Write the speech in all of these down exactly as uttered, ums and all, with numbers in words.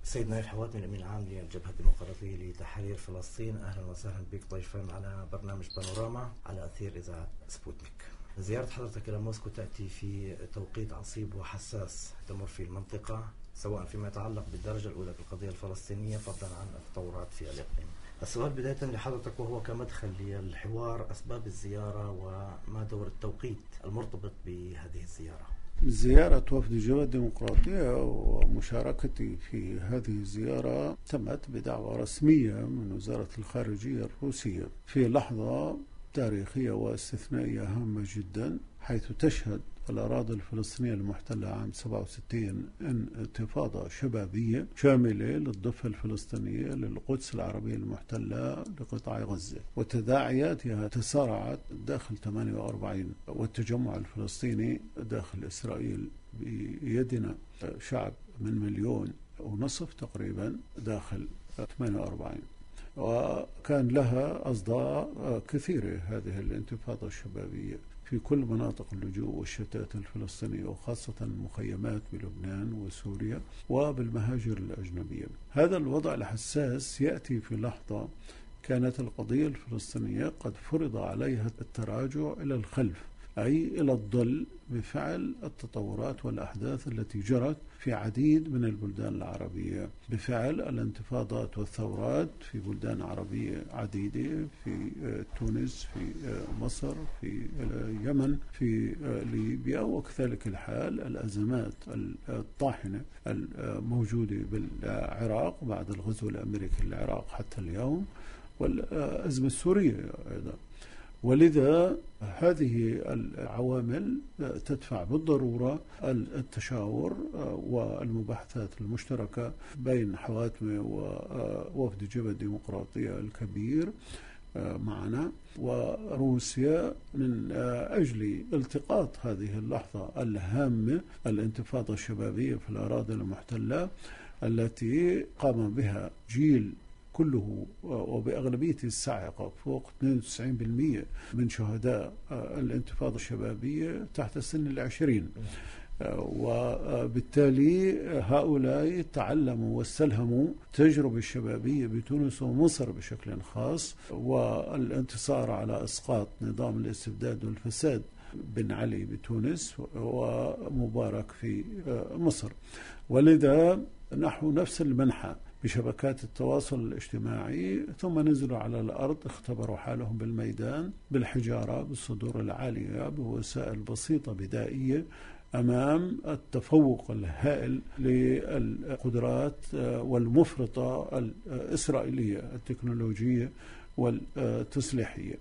سيد نايف حواتني الأمين العام للجبهة الديمقراطية لتحرير فلسطين، أهلا وسهلا بك ضيفا على برنامج بانوراما على أثير إذاعة سبوتنيك. زيارة حضرتك إلى موسكو تأتي في توقيت عصيب وحساس تمر في المنطقة، سواء فيما يتعلق بالدرجة الأولى بالقضية الفلسطينية فضلا عن التطورات في الإقليم. السؤال بداية لحضرتك وهو كمدخل للحوار، أسباب الزيارة وما دور التوقيت المرتبط بهذه الزيارة؟ زيارة وفد الجبهة الديمقراطية ومشاركتي في هذه الزيارة تمت بدعوة رسمية من وزارة الخارجية الروسية في لحظة تاريخية واستثنائية هامة جدا، حيث تشهد الأراضي الفلسطينية المحتلة عام سبعة وستين انتفاضة شبابية شاملة للضفة الفلسطينية للقدس العربية المحتلة لقطاع غزة، وتداعياتها تسارعت داخل ثمانية وأربعين، والتجمع الفلسطيني داخل إسرائيل بيدنا شعب من مليون ونصف تقريبا داخل ثمانية وأربعين، وكان لها أصداء كثيرة هذه الانتفاضة الشبابية في كل مناطق اللجوء والشتات الفلسطينية، وخاصة المخيمات بلبنان وسوريا وبالمهاجر الأجنبية. هذا الوضع الحساس يأتي في لحظة كانت القضية الفلسطينية قد فرض عليها التراجع إلى الخلف، أي إلى الظل بفعل التطورات والأحداث التي جرت في عديد من البلدان العربية، بفعل الانتفاضات والثورات في بلدان عربية عديدة، في تونس، في مصر، في اليمن، في ليبيا، وكذلك الحال الأزمات الطاحنة الموجودة بالعراق بعد الغزو الأمريكي للعراق حتى اليوم، والأزمة السورية أيضا. ولذا هذه العوامل تدفع بالضرورة التشاور والمباحثات المشتركة بين حواتمة ووفد الجبهة الديمقراطية الكبير معنا وروسيا من أجل التقاط هذه اللحظة الهامة، الانتفاضة الشبابية في الأراضي المحتلة التي قام بها جيل كله وبأغلبية الساحقة فوق اثنين وتسعين بالمئة من شهداء الانتفاضة الشبابية تحت سن العشرين، وبالتالي هؤلاء تعلموا واستلهموا التجربة الشبابية بتونس ومصر بشكل خاص، والانتصار على إسقاط نظام الاستبداد والفساد بن علي بتونس ومبارك في مصر. ولذا نحو نفس المنحى بشبكات التواصل الاجتماعي، ثم نزلوا على الأرض، اختبروا حالهم بالميدان بالحجارة بالصدور العالية بوسائل بسيطة بدائية أمام التفوق الهائل للقدرات والمفرطة الإسرائيلية التكنولوجية والتسليحية.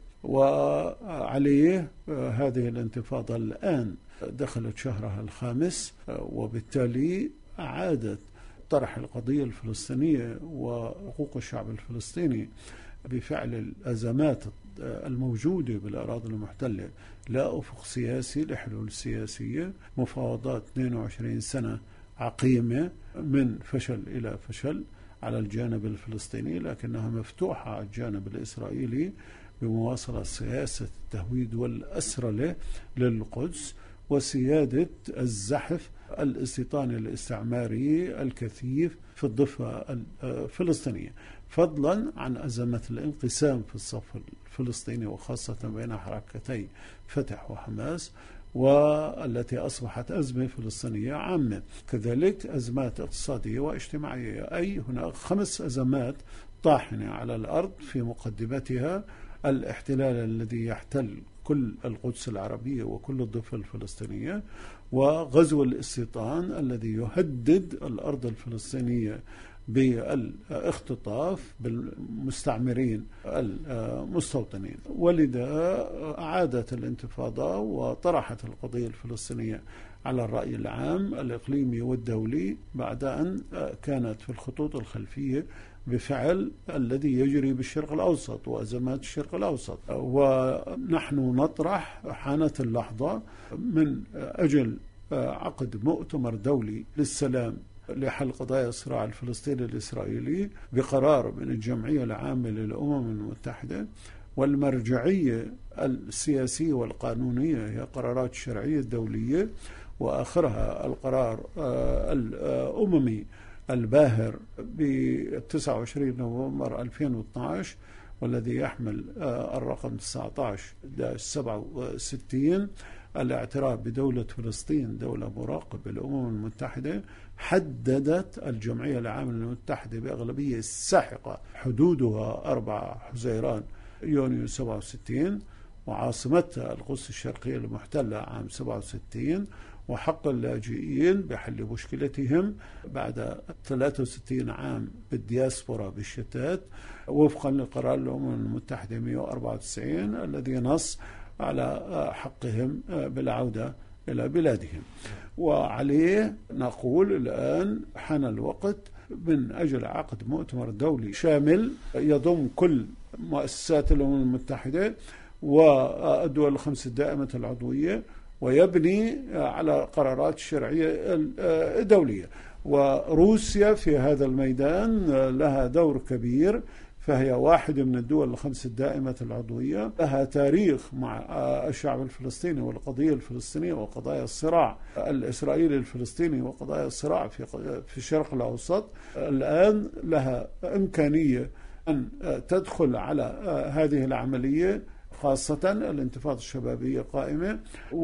وعليه هذه الانتفاضة الآن دخلت شهرها الخامس، وبالتالي أعادت طرح القضية الفلسطينية وحقوق الشعب الفلسطيني بفعل الأزمات الموجودة بالأراضي المحتلة لا أفق سياسي لحلول سياسية، مفاوضات اثنين وعشرين سنة عقيمة من فشل إلى فشل على الجانب الفلسطيني، لكنها مفتوحة على الجانب الإسرائيلي بمواصلة سياسة التهويد والأسرلة للقدس وسيادة الزحف الاستيطاني الاستعماري الكثيف في الضفة الفلسطينية، فضلا عن أزمة الانقسام في الصف الفلسطيني وخاصة بين حركتي فتح وحماس، والتي أصبحت أزمة فلسطينية عامة، كذلك أزمات اقتصادية واجتماعية. أي هناك خمس أزمات طاحنة على الأرض، في مقدمتها الاحتلال الذي يحتل كل القدس العربية وكل الضفة الفلسطينية، وغزو الاستيطان الذي يهدد الأرض الفلسطينية بالاختطاف بالمستعمرين المستوطنين. ولذا أعادت الانتفاضة وطرحت القضية الفلسطينية على الرأي العام الإقليمي والدولي، بعد أن كانت في الخطوط الخلفية بفعل الذي يجري بالشرق الأوسط وأزمات الشرق الأوسط. ونحن نطرح حانت اللحظة من أجل عقد مؤتمر دولي للسلام لحل قضايا الصراع الفلسطيني الإسرائيلي بقرار من الجمعية العامة للأمم المتحدة، والمرجعية السياسية والقانونية هي قرارات الشرعية الدولية، وآخرها القرار الأممي الباهر ب تسعة وعشرين نوفمبر ألفين واثني عشر، والذي يحمل الرقم تسعة عشر سبعة وستين، الاعتراف بدولة فلسطين دولة مراقبة للأمم المتحدة، حددت الجمعية العامة للمتحدة بأغلبية ساحقة حدودها أربعة حزيران يونيو سبعة وستين، وعاصمتها القدس الشرقية المحتلة عام سبعة وستين، وحق اللاجئين بحل مشكلتهم بعد ثلاثة وستين عام بالدياسبورا بالشتات، وفقا لقرار الأمم المتحدة مئة وأربعة وتسعين الذي نص على حقهم بالعودة إلى بلادهم. وعليه نقول الآن حان الوقت من أجل عقد مؤتمر دولي شامل يضم كل مؤسسات الأمم المتحدة والدول الخمس الدائمة العضوية، ويبني على قرارات الشرعية الدولية. وروسيا في هذا الميدان لها دور كبير، فهي واحدة من الدول الخمس الدائمة العضوية، لها تاريخ مع الشعب الفلسطيني والقضية الفلسطينية وقضايا الصراع الإسرائيلي الفلسطيني وقضايا الصراع في في الشرق الأوسط. الآن لها إمكانية أن تدخل على هذه العملية، خاصة الانتفاضة الشبابية قائمة،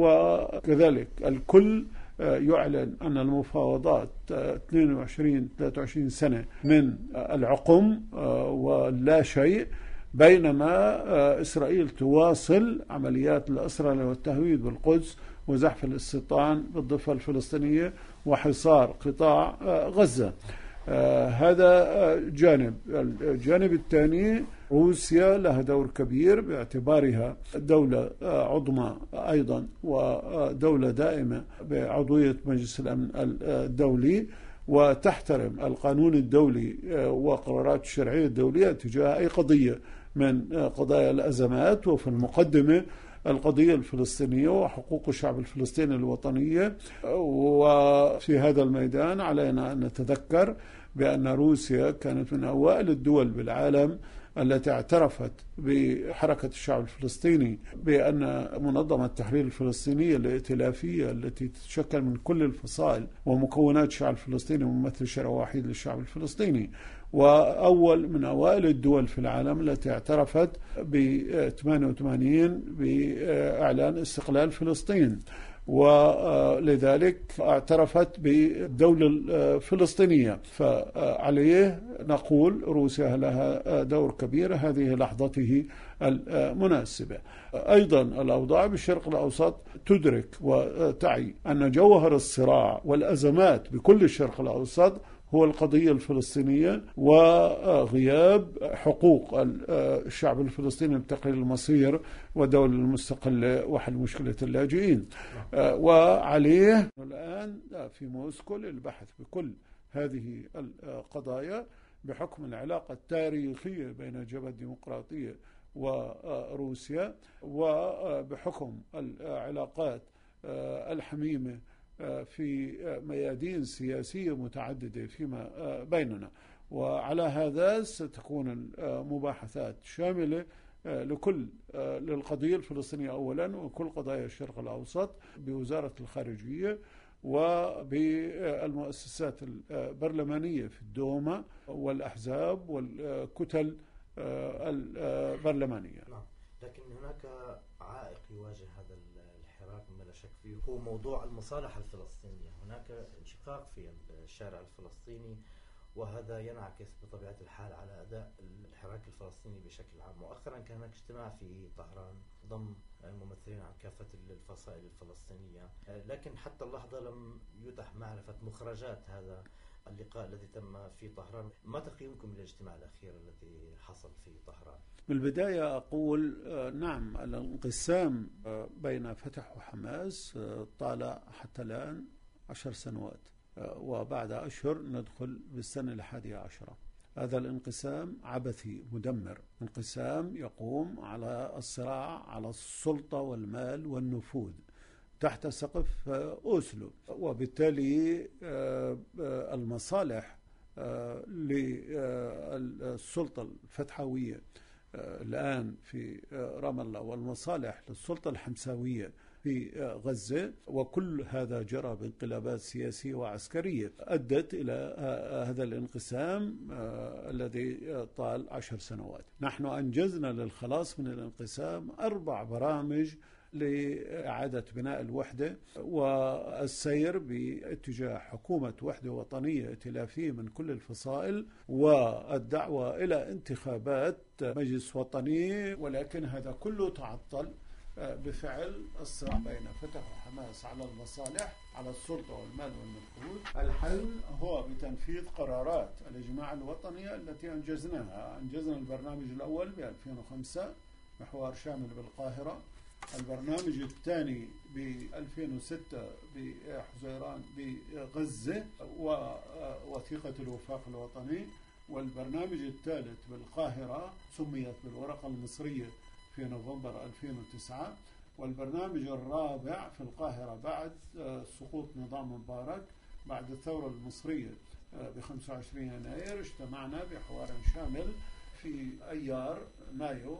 وكذلك الكل يعلن أن المفاوضات اثنين وعشرين ثلاثة وعشرين سنة من العقم ولا شيء، بينما إسرائيل تواصل عمليات الأسرى والتهويد بالقدس وزحف الاستيطان بالضفة الفلسطينية وحصار قطاع غزة. آه هذا جانب. الجانب الثاني، روسيا لها دور كبير باعتبارها دولة عظمى أيضا ودولة دائمة بعضوية مجلس الأمن الدولي، وتحترم القانون الدولي وقرارات الشرعية الدولية تجاه أي قضية من قضايا الأزمات، وفي المقدمة القضية الفلسطينية وحقوق الشعب الفلسطيني الوطنية. وفي هذا الميدان علينا أن نتذكر بأن روسيا كانت من أوائل الدول بالعالم التي اعترفت بحركة الشعب الفلسطيني بأن منظمة التحرير الفلسطينية الائتلافية التي تتشكل من كل الفصائل ومكونات الشعب الفلسطيني وممثل شرع وحيد للشعب الفلسطيني، وأول من أوائل الدول في العالم التي اعترفت ب ثمانية وثمانين بإعلان استقلال فلسطين، ولذلك اعترفت بالدولة الفلسطينية. فعليه نقول روسيا لها دور كبير، هذه لحظته المناسبة. أيضا الأوضاع بالشرق الأوسط تدرك وتعي أن جوهر الصراع والأزمات بكل الشرق الأوسط هو القضية الفلسطينية وغياب حقوق الشعب الفلسطيني بتقرير المصير والدولة المستقلة وحل مشكلة اللاجئين. وعليه الآن في موسكو للبحث بكل هذه القضايا بحكم العلاقة التاريخية بين الجبهة الديمقراطية وروسيا، وبحكم العلاقات الحميمة في ميادين سياسية متعددة فيما بيننا. وعلى هذا ستكون المباحثات شاملة لكل للقضية الفلسطينية أولا وكل قضايا الشرق الأوسط بوزارة الخارجية وبالمؤسسات البرلمانية في الدوما والأحزاب والكتل البرلمانية. نعم. لكن هناك عائق يواجه هذا الحراك ما لا شك فيه، هو موضوع المصالحة الفلسطينية. هناك انشقاق في الشارع الفلسطيني، وهذا ينعكس بطبيعة الحال على أداء الحراك الفلسطيني بشكل عام. مؤخرا كان هناك اجتماع في طهران ضم ممثلين عن كافة الفصائل الفلسطينية، لكن حتى اللحظة لم يتح معرفة مخرجات هذا اللقاء الذي تم في طهران. ما تقييمكم للاجتماع الأخير الذي حصل في طهران؟ بالبداية أقول نعم، الانقسام بين فتح وحماس طال حتى الآن عشر سنوات، وبعد أشهر ندخل بالسنة الحادية عشرة. هذا الانقسام عبثي مدمر، انقسام يقوم على الصراع على السلطة والمال والنفوذ تحت سقف أوسلو، وبالتالي المصالح للسلطة الفتحوية الآن في رام الله والمصالح للسلطة الحمساوية في غزة، وكل هذا جرى بانقلابات سياسية وعسكرية أدت إلى هذا الانقسام الذي طال عشر سنوات. نحن أنجزنا للخلاص من الانقسام أربع برامج لإعادة بناء الوحدة والسير باتجاه حكومة وحدة وطنية ائتلافية من كل الفصائل، والدعوة إلى انتخابات مجلس وطني، ولكن هذا كله تعطل بفعل الصراع بين فتح وحماس على المصالح، على السلطة والمال والنفوذ. الحل هو بتنفيذ قرارات الإجماع الوطني التي أنجزناها. أنجزنا البرنامج الأول ب ألفين وخمسة محور شامل بالقاهرة، البرنامج الثاني ب ألفين وستة بحزيران بغزة ووثيقة الوفاق الوطني، والبرنامج الثالث بالقاهرة سميت بالورقة المصرية في نوفمبر ألفين وتسعة، والبرنامج الرابع في القاهرة بعد سقوط نظام مبارك بعد الثورة المصرية ب خمسة وعشرين يناير. اجتمعنا بحوار شامل في أيار مايو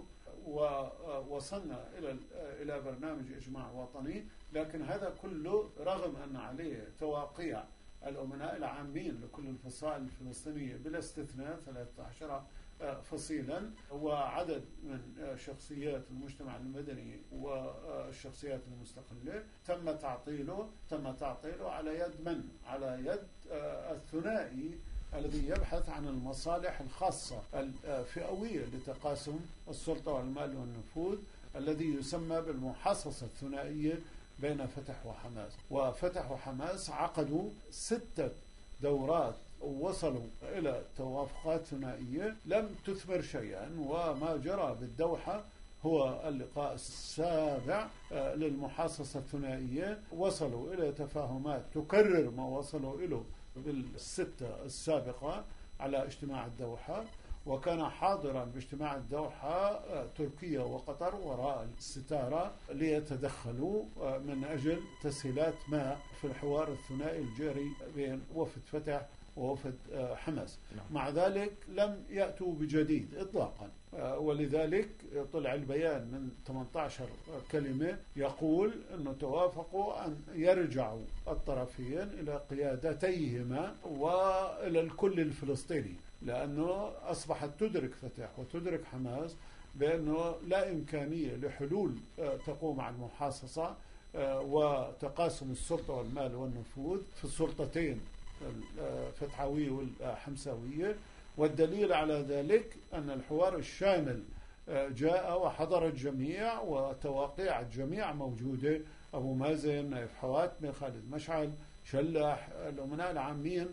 ووصلنا إلى إلى برنامج إجماع وطني، لكن هذا كله رغم أن عليه تواقيع الأمناء العامين لكل الفصائل الفلسطينية بلا استثناء ثلاثة عشر فصيلا، وعدد من شخصيات المجتمع المدني والشخصيات المستقلة تم تعطيله تم تعطيله على يد من؟ على يد الثنائي الذي يبحث عن المصالح الخاصة الفئوية لتقاسم السلطة والمال والنفوذ، الذي يسمى بالمحاصصة الثنائية بين فتح وحماس. وفتح وحماس عقدوا ستة دورات ووصلوا إلى توافقات ثنائية لم تثمر شيئا، وما جرى بالدوحة هو اللقاء السابع للمحاصصة الثنائية. وصلوا إلى تفاهمات تكرر ما وصلوا إليه بالستة السابقة على اجتماع الدوحة، وكان حاضرا باجتماع الدوحة تركيا وقطر وراء الستارة ليتدخلوا من أجل تسهيلات ما في الحوار الثنائي الجاري بين وفد فتح ووفد حماس. مع ذلك لم يأتوا بجديد إطلاقا، ولذلك طلع البيان من ثمانية عشر كلمة يقول أنه توافقوا أن يرجعوا الطرفين إلى قيادتيهما وإلى الكل الفلسطيني، لأنه أصبحت تدرك فتح وتدرك حماس بأنه لا إمكانية لحلول تقوم على المحاصصة وتقاسم السلطة والمال والنفوذ في السلطتين الفتحوية والحمساوية. والدليل على ذلك أن الحوار الشامل جاء وحضر الجميع وتواقيع الجميع موجودة، أبو مازن، نايف حواتمة، خالد مشعل، شلح، الأمناء العامين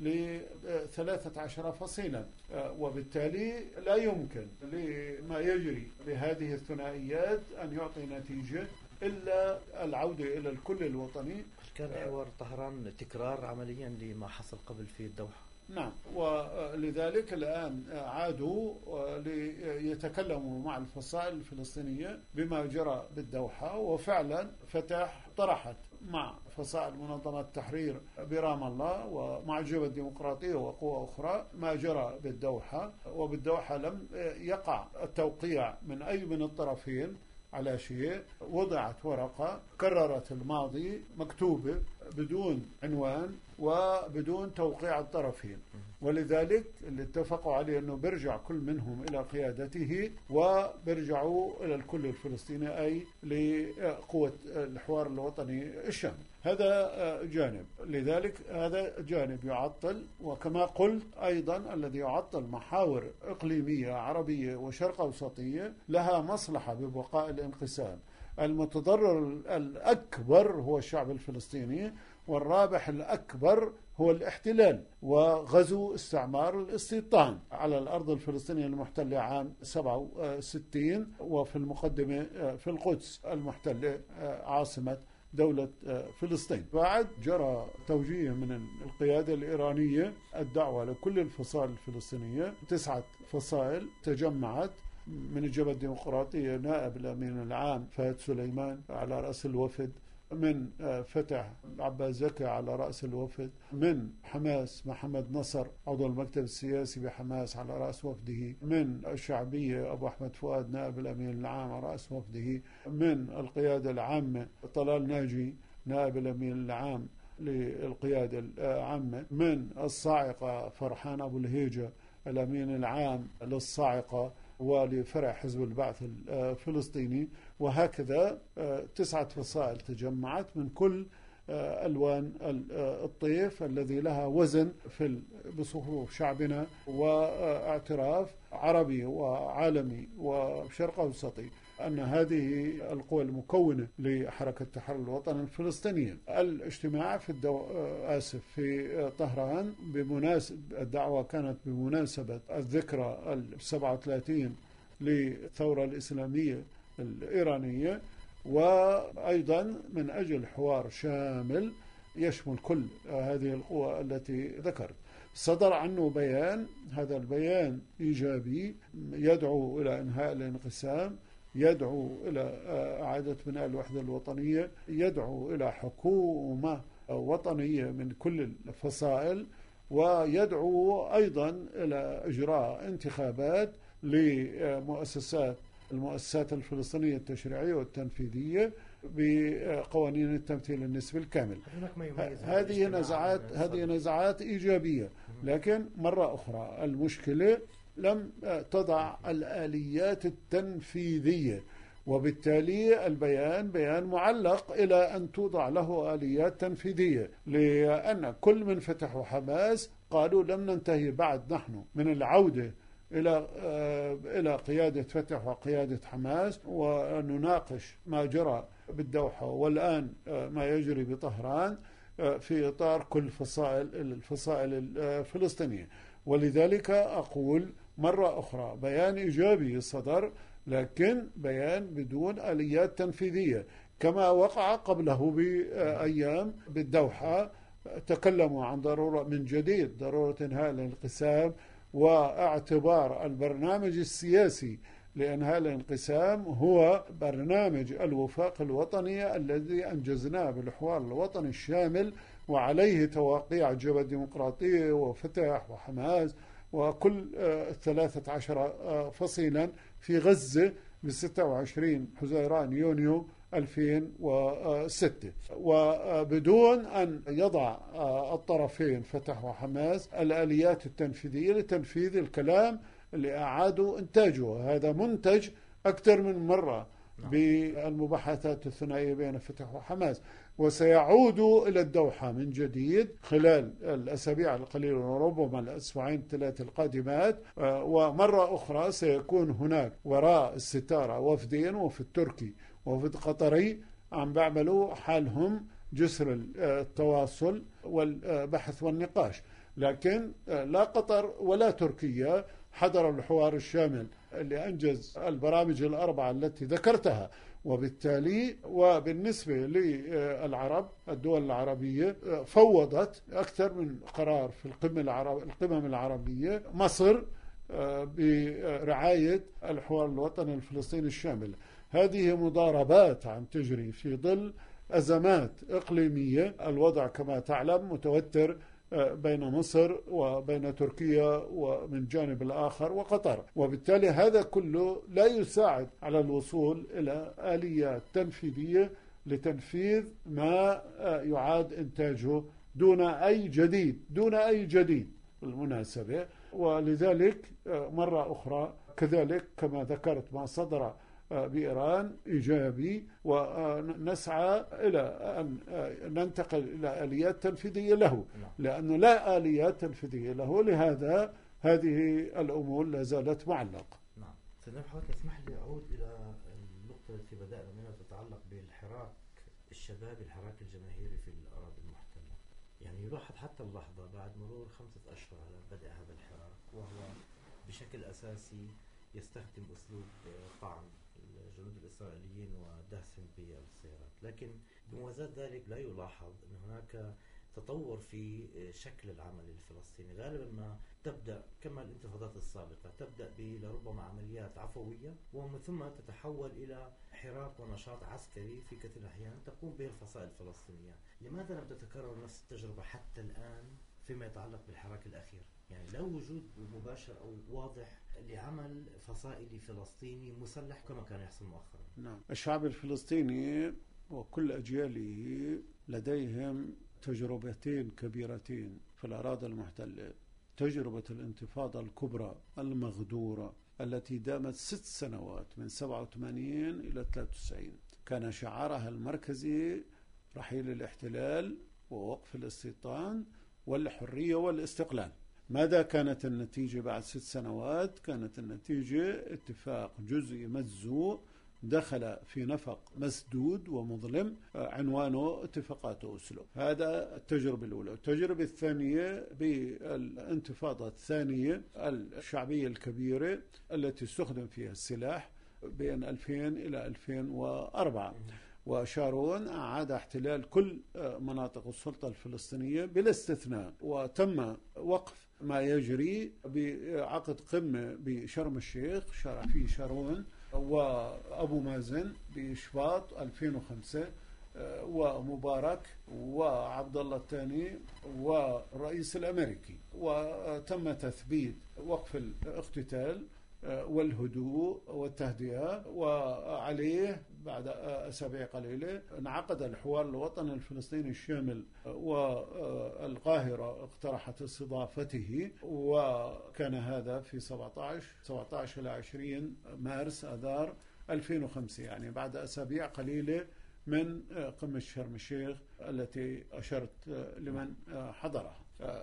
لثلاثة عشر فصيلا. وبالتالي لا يمكن لما يجري بهذه الثنائيات أن يعطي نتيجة إلا العودة إلى الكل الوطني. كان حوار طهران تكرار عمليا لما حصل قبل في الدوحة. نعم، ولذلك الآن عادوا ليتكلموا مع الفصائل الفلسطينية بما جرى بالدوحة، وفعلا فتح طرحت مع فصائل منظمة التحرير برام الله ومع الجبهة الديمقراطية وقوى أخرى ما جرى بالدوحة. وبالدوحة لم يقع التوقيع من أي من الطرفين على شيء، وضعت ورقة كررت الماضي مكتوبة بدون عنوان وبدون توقيع الطرفين، ولذلك اللي اتفقوا عليه أنه برجع كل منهم إلى قيادته وبرجعوا إلى الكل الفلسطيني، أي لقوة الحوار الوطني الشامل. هذا جانب، لذلك هذا جانب يعطل. وكما قلت أيضا الذي يعطل محاور إقليمية عربية وشرق أوسطية لها مصلحة ببقاء الانقسام. المتضرر الأكبر هو الشعب الفلسطيني، والرابح الأكبر هو الاحتلال وغزو استعمار الاستيطان على الأرض الفلسطينية المحتلة عام سبعة وستين، وفي المقدمة في القدس المحتلة عاصمة دولة فلسطين. بعد جرى توجيه من القيادة الإيرانية الدعوة لكل الفصائل الفلسطينية، تسعة فصائل تجمعت من الجبهة الديمقراطية، نائب الأمين العام فهد سليمان على رأس الوفد، من فتح عباس زكي على رأس الوفد، من حماس محمد نصر عضو المكتب السياسي بحماس على رأس وفده، من الشعبية أبو أحمد فؤاد نائب الأمين العام على رأس وفده، من القيادة العامة طلال ناجي نائب الأمين العام للقيادة العامة، من الصاعقة فرحان أبو الهيجة الأمين العام للصاعقة ولفرع حزب البعث الفلسطيني. وهكذا تسعة فصائل تجمعت من كل ألوان الطيف الذي لها وزن في بصفوف شعبنا واعتراف عربي وعالمي وشرق أوسطي أن هذه القوى المكونة لحركة التحرر الوطني الفلسطينية. الاجتماع في الدو... آسف في طهران بمناسبة الدعوة كانت بمناسبة الذكرى السبعة وثلاثين للثورة الإسلامية الإيرانية، وأيضا من أجل حوار شامل يشمل كل هذه القوى التي ذكرت. صدر عنه بيان، هذا البيان إيجابي يدعو إلى إنهاء الانقسام، يدعو إلى إعادة بناء الوحدة الوطنية، يدعو إلى حكومة وطنية من كل الفصائل، ويدعو أيضا إلى إجراء انتخابات لمؤسسات المؤسسات الفلسطينية التشريعية والتنفيذية بقوانين التمثيل النسبي الكامل. هذه نزاعات هذه نزاعات إيجابية، لكن مرة أخرى المشكلة لم تضع الآليات التنفيذية، وبالتالي البيان بيان معلق إلى أن توضع له آليات تنفيذية، لأن كل من فتحوا حماس قالوا لم ننتهي بعد نحن من العودة إلى إلى قيادة فتح وقيادة حماس ونناقش ما جرى بالدوحة والآن ما يجري بطهران في إطار كل فصائل الفصائل الفلسطينية. ولذلك أقول مرة أخرى بيان إيجابي صدر، لكن بيان بدون آليات تنفيذية، كما وقع قبله بأيام بالدوحة. تكلموا عن ضرورة من جديد ضرورة إنهاء الانقسام واعتبار البرنامج السياسي لإنهاء الانقسام هو برنامج الوفاق الوطني الذي أنجزناه بالحوار الوطني الشامل، وعليه تواقيع جبهة الديمقراطية وفتح وحماس وكل ثلاثة عشر فصيلا في غزة بستة وعشرين حزيران يونيو ألفين وستة، وبدون أن يضع الطرفين فتح وحماس الآليات التنفيذية لتنفيذ الكلام اللي أعادوا إنتاجه. هذا منتج أكثر من مرة بالمباحثات الثنائية بين فتح وحماس، وسيعود إلى الدوحة من جديد خلال الأسابيع القليلة وربما الأسبوعين الثلاث القادمات، ومرة أخرى سيكون هناك وراء الستارة وفدين، وفد تركي وفد قطري عم بيعملوا حالهم جسر التواصل والبحث والنقاش، لكن لا قطر ولا تركيا حضروا الحوار الشامل اللي أنجز البرامج الأربعة التي ذكرتها. وبالتالي وبالنسبة للعرب الدول العربية فوضت أكثر من قرار في القمة العرب القمم العربية مصر برعاية الحوار الوطني الفلسطيني الشامل. هذه مضاربات عم تجري في ظل أزمات إقليمية. الوضع كما تعلم متوتر بين مصر وبين تركيا ومن جانب الآخر وقطر، وبالتالي هذا كله لا يساعد على الوصول إلى آليات تنفيذية لتنفيذ ما يعاد إنتاجه دون أي جديد دون أي جديد بالمناسبة. ولذلك مرة أخرى كذلك كما ذكرت ما صدر بإيران إيجابي، ونسعى إلى أن ننتقل إلى آليات تنفيذية له، لأنه لا آليات تنفيذية له، لهذا هذه الأمور لا زالت معلقة. نعم. سيدنا حضرتك اسمح لي أعود إلى النقطة التي بدأنا منها تتعلق بالحراك الشبابي، الحراك الجماهيري في الأراضي المحتلة. يعني يلاحظ حتى اللحظة بعد مرور خمسة أشهر على بدء هذا الحراك، وهو بشكل أساسي يستخدم أسلوب طعن الجنود الإسرائيليين ودهسهم بالسيارات، لكن بموازاة ذلك لا يلاحظ أن هناك تطور في شكل العمل الفلسطيني. غالبا ما تبدأ كما كما الانتفاضات السابقة، تبدأ لربما عمليات عفوية ومن ثم تتحول إلى حراك ونشاط عسكري في كثير الأحيان تقوم به الفصائل الفلسطينية. لماذا لم تتكرر نفس التجربة حتى الآن فيما يتعلق بالحراك الأخير؟ يعني لو وجود مباشر أو واضح لعمل فصائلي فلسطيني مسلح كما كان يحصل مؤخرا. نعم، الشعب الفلسطيني وكل أجياله لديهم تجربتين كبيرتين في الأراضي المحتلة. تجربة الانتفاضة الكبرى المغدورة التي دامت ست سنوات من سبعة وثمانين إلى ثلاثة وتسعين، كان شعارها المركزي رحيل الاحتلال ووقف الاستيطان والحرية والاستقلال. ماذا كانت النتيجة بعد ست سنوات؟ كانت النتيجة اتفاق جزئي مجزوء دخل في نفق مسدود ومظلم عنوانه اتفاقات أوسلو. هذا التجربة الأولى. التجربة الثانية بالانتفاضة الثانية الشعبية الكبيرة التي استخدم فيها السلاح بين ألفين إلى ألفين وأربعة، وشارون أعاد احتلال كل مناطق السلطة الفلسطينية بلا استثناء، وتم وقف ما يجري بعقد قمة بشرم الشيخ شرع فيه شارون وأبو مازن بشباط ألفين وخمسة ومبارك وعبد الله الثاني والرئيس الأمريكي، وتم تثبيت وقف الاقتتال والهدوء والتهدئة. وعليه بعد أسابيع قليلة انعقد الحوار الوطني الفلسطيني الشامل، والقاهرة اقترحت استضافته، وكان هذا في سبعة عشر إلى عشرين مارس آذار ألفين وخمسة، يعني بعد أسابيع قليلة من قمة شرم الشيخ التي أشرت لمن حضرها.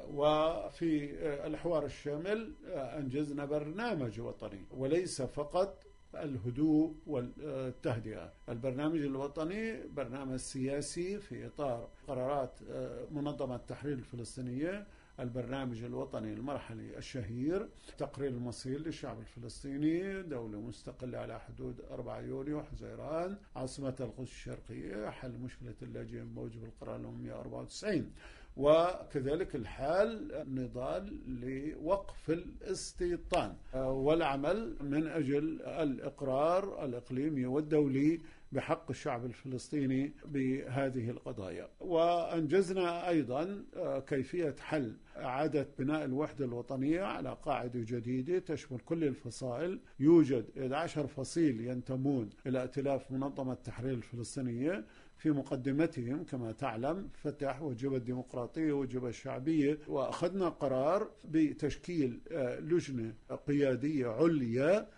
وفي الحوار الشامل أنجزنا برنامج وطني وليس فقط الهدوء والتهدئة. البرنامج الوطني برنامج سياسي في إطار قرارات منظمة التحرير الفلسطينية. البرنامج الوطني المرحلي الشهير تقرير المصير للشعب الفلسطيني، دولة مستقلة على حدود أربعة يوليو، حزيران، عاصمة القدس الشرقية، حل مشكلة اللاجئين بموجب القرار الأممي أربعة وتسعين، وكذلك الحال نضال لوقف الاستيطان والعمل من أجل الإقرار الإقليمي والدولي بحق الشعب الفلسطيني بهذه القضايا. وأنجزنا أيضا كيفية حل إعادة بناء الوحدة الوطنية على قاعدة جديدة تشمل كل الفصائل. يوجد إحدى عشر فصيل ينتمون إلى ائتلاف منظمة التحرير الفلسطينية، في مقدمتهم كما تعلم فتح وجبهة الديمقراطية وجبهة الشعبية. وأخذنا قرار بتشكيل لجنة قيادية عليا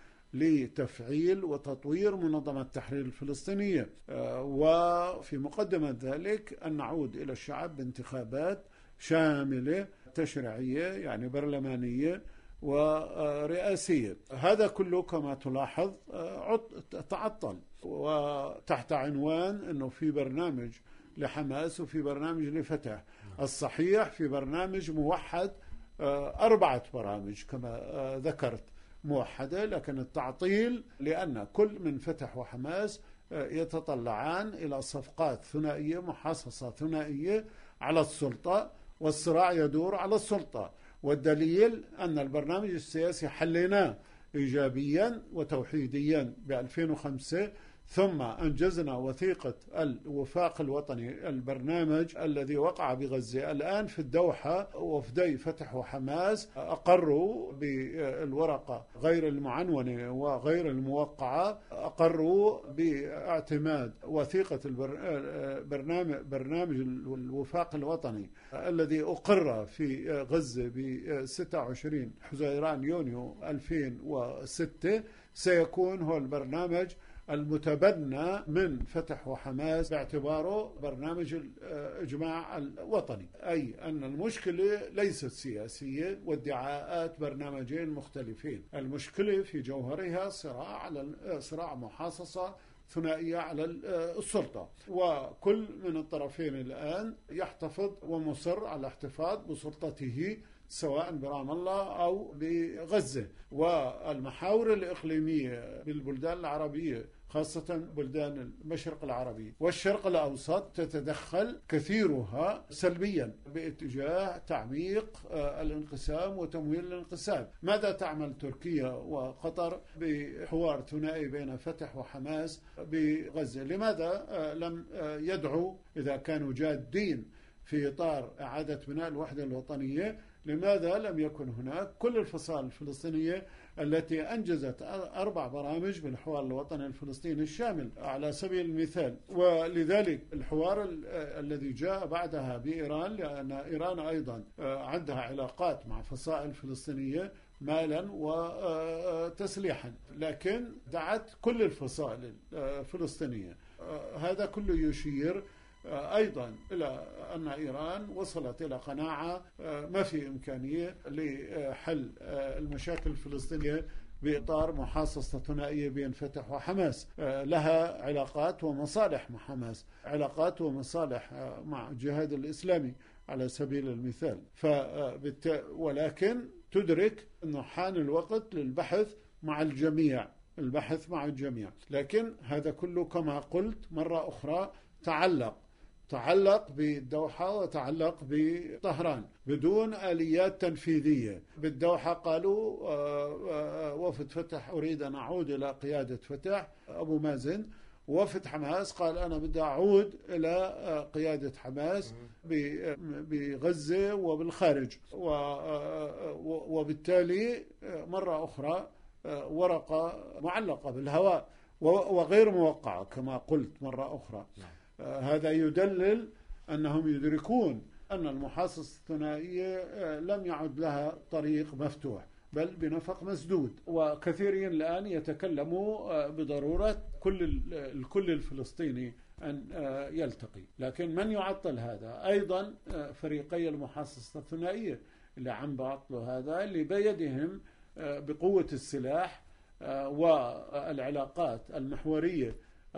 لتفعيل وتطوير منظمة التحرير الفلسطينية، وفي مقدمة ذلك أن نعود إلى الشعب بانتخابات شاملة تشريعية يعني برلمانية ورئاسية. هذا كله كما تلاحظ تعطل، وتحت عنوان أنه في برنامج لحماس وفي برنامج لفتح. الصحيح في برنامج موحد، أربعة برامج كما ذكرت موحدة، لكن التعطيل لأن كل من فتح وحماس يتطلعان إلى صفقات ثنائية محاصصة ثنائية على السلطة، والصراع يدور على السلطة. والدليل أن البرنامج السياسي حليناه إيجابيا وتوحيديا ب ألفين وخمسة، ثم أنجزنا وثيقة الوفاق الوطني، البرنامج الذي وقع بغزة. الآن في الدوحة وفدي فتح وحماس أقروا بالورقة غير المعنونة وغير الموقعة، أقروا باعتماد وثيقة البرنامج برنامج الوفاق الوطني الذي أقر في غزة ب ستة وعشرين حزيران يونيو ألفين وستة. سيكون هو البرنامج المتبنى من فتح وحماس باعتباره برنامج الإجماع الوطني، أي أن المشكلة ليست سياسية وادعاءات برنامجين مختلفين. المشكلة في جوهرها صراع على صراع محاصصة ثنائية على السلطة، وكل من الطرفين الآن يحتفظ ومصر على الاحتفاظ بسلطته سواء برام الله أو بغزة. والمحاور الإقليمية بالبلدان العربية خاصة بلدان المشرق العربي والشرق الأوسط تتدخل كثيرها سلبيا باتجاه تعميق الانقسام وتمويل الانقسام. ماذا تعمل تركيا وقطر بحوار ثنائي بين فتح وحماس بغزة؟ لماذا لم يدعوا إذا كانوا جادين في إطار إعادة بناء الوحدة الوطنية؟ لماذا لم يكن هناك كل الفصائل الفلسطينية التي أنجزت أربع برامج بالحوار الوطني الفلسطيني الشامل على سبيل المثال؟ ولذلك الحوار الذي جاء بعدها بإيران، لأن إيران أيضا عندها علاقات مع فصائل فلسطينية مالا وتسليحا، لكن دعت كل الفصائل الفلسطينية. هذا كله يشير أيضا إلى أن إيران وصلت إلى قناعة ما في إمكانية لحل المشاكل الفلسطينية بإطار محاصصة ثنائية بين فتح وحماس. لها علاقات ومصالح مع حماس، علاقات ومصالح مع الجهاد الإسلامي على سبيل المثال. فبالت... ولكن تدرك أنه حان الوقت للبحث مع الجميع، البحث مع الجميع. لكن هذا كله كما قلت مرة أخرى تعلق تعلق بالدوحة وتعلق بطهران بدون آليات تنفيذية. بالدوحة قالوا وفد فتح أريد أن أعود إلى قيادة فتح أبو مازن، وفد حماس قال أنا بدي أعود إلى قيادة حماس بغزة وبالخارج، وبالتالي مرة أخرى ورقة معلقة بالهواء وغير موقعة كما قلت مرة أخرى. هذا يدلل أنهم يدركون أن المحاصصة الثنائية لم يعد لها طريق مفتوح بل بنفق مسدود. وكثيرين الآن يتكلموا بضرورة كل الكل الفلسطيني أن يلتقي، لكن من يعطل هذا؟ أيضا فريقي المحاصصة الثنائية اللي عم بعطلوا هذا، اللي بيدهم بقوة السلاح والعلاقات المحورية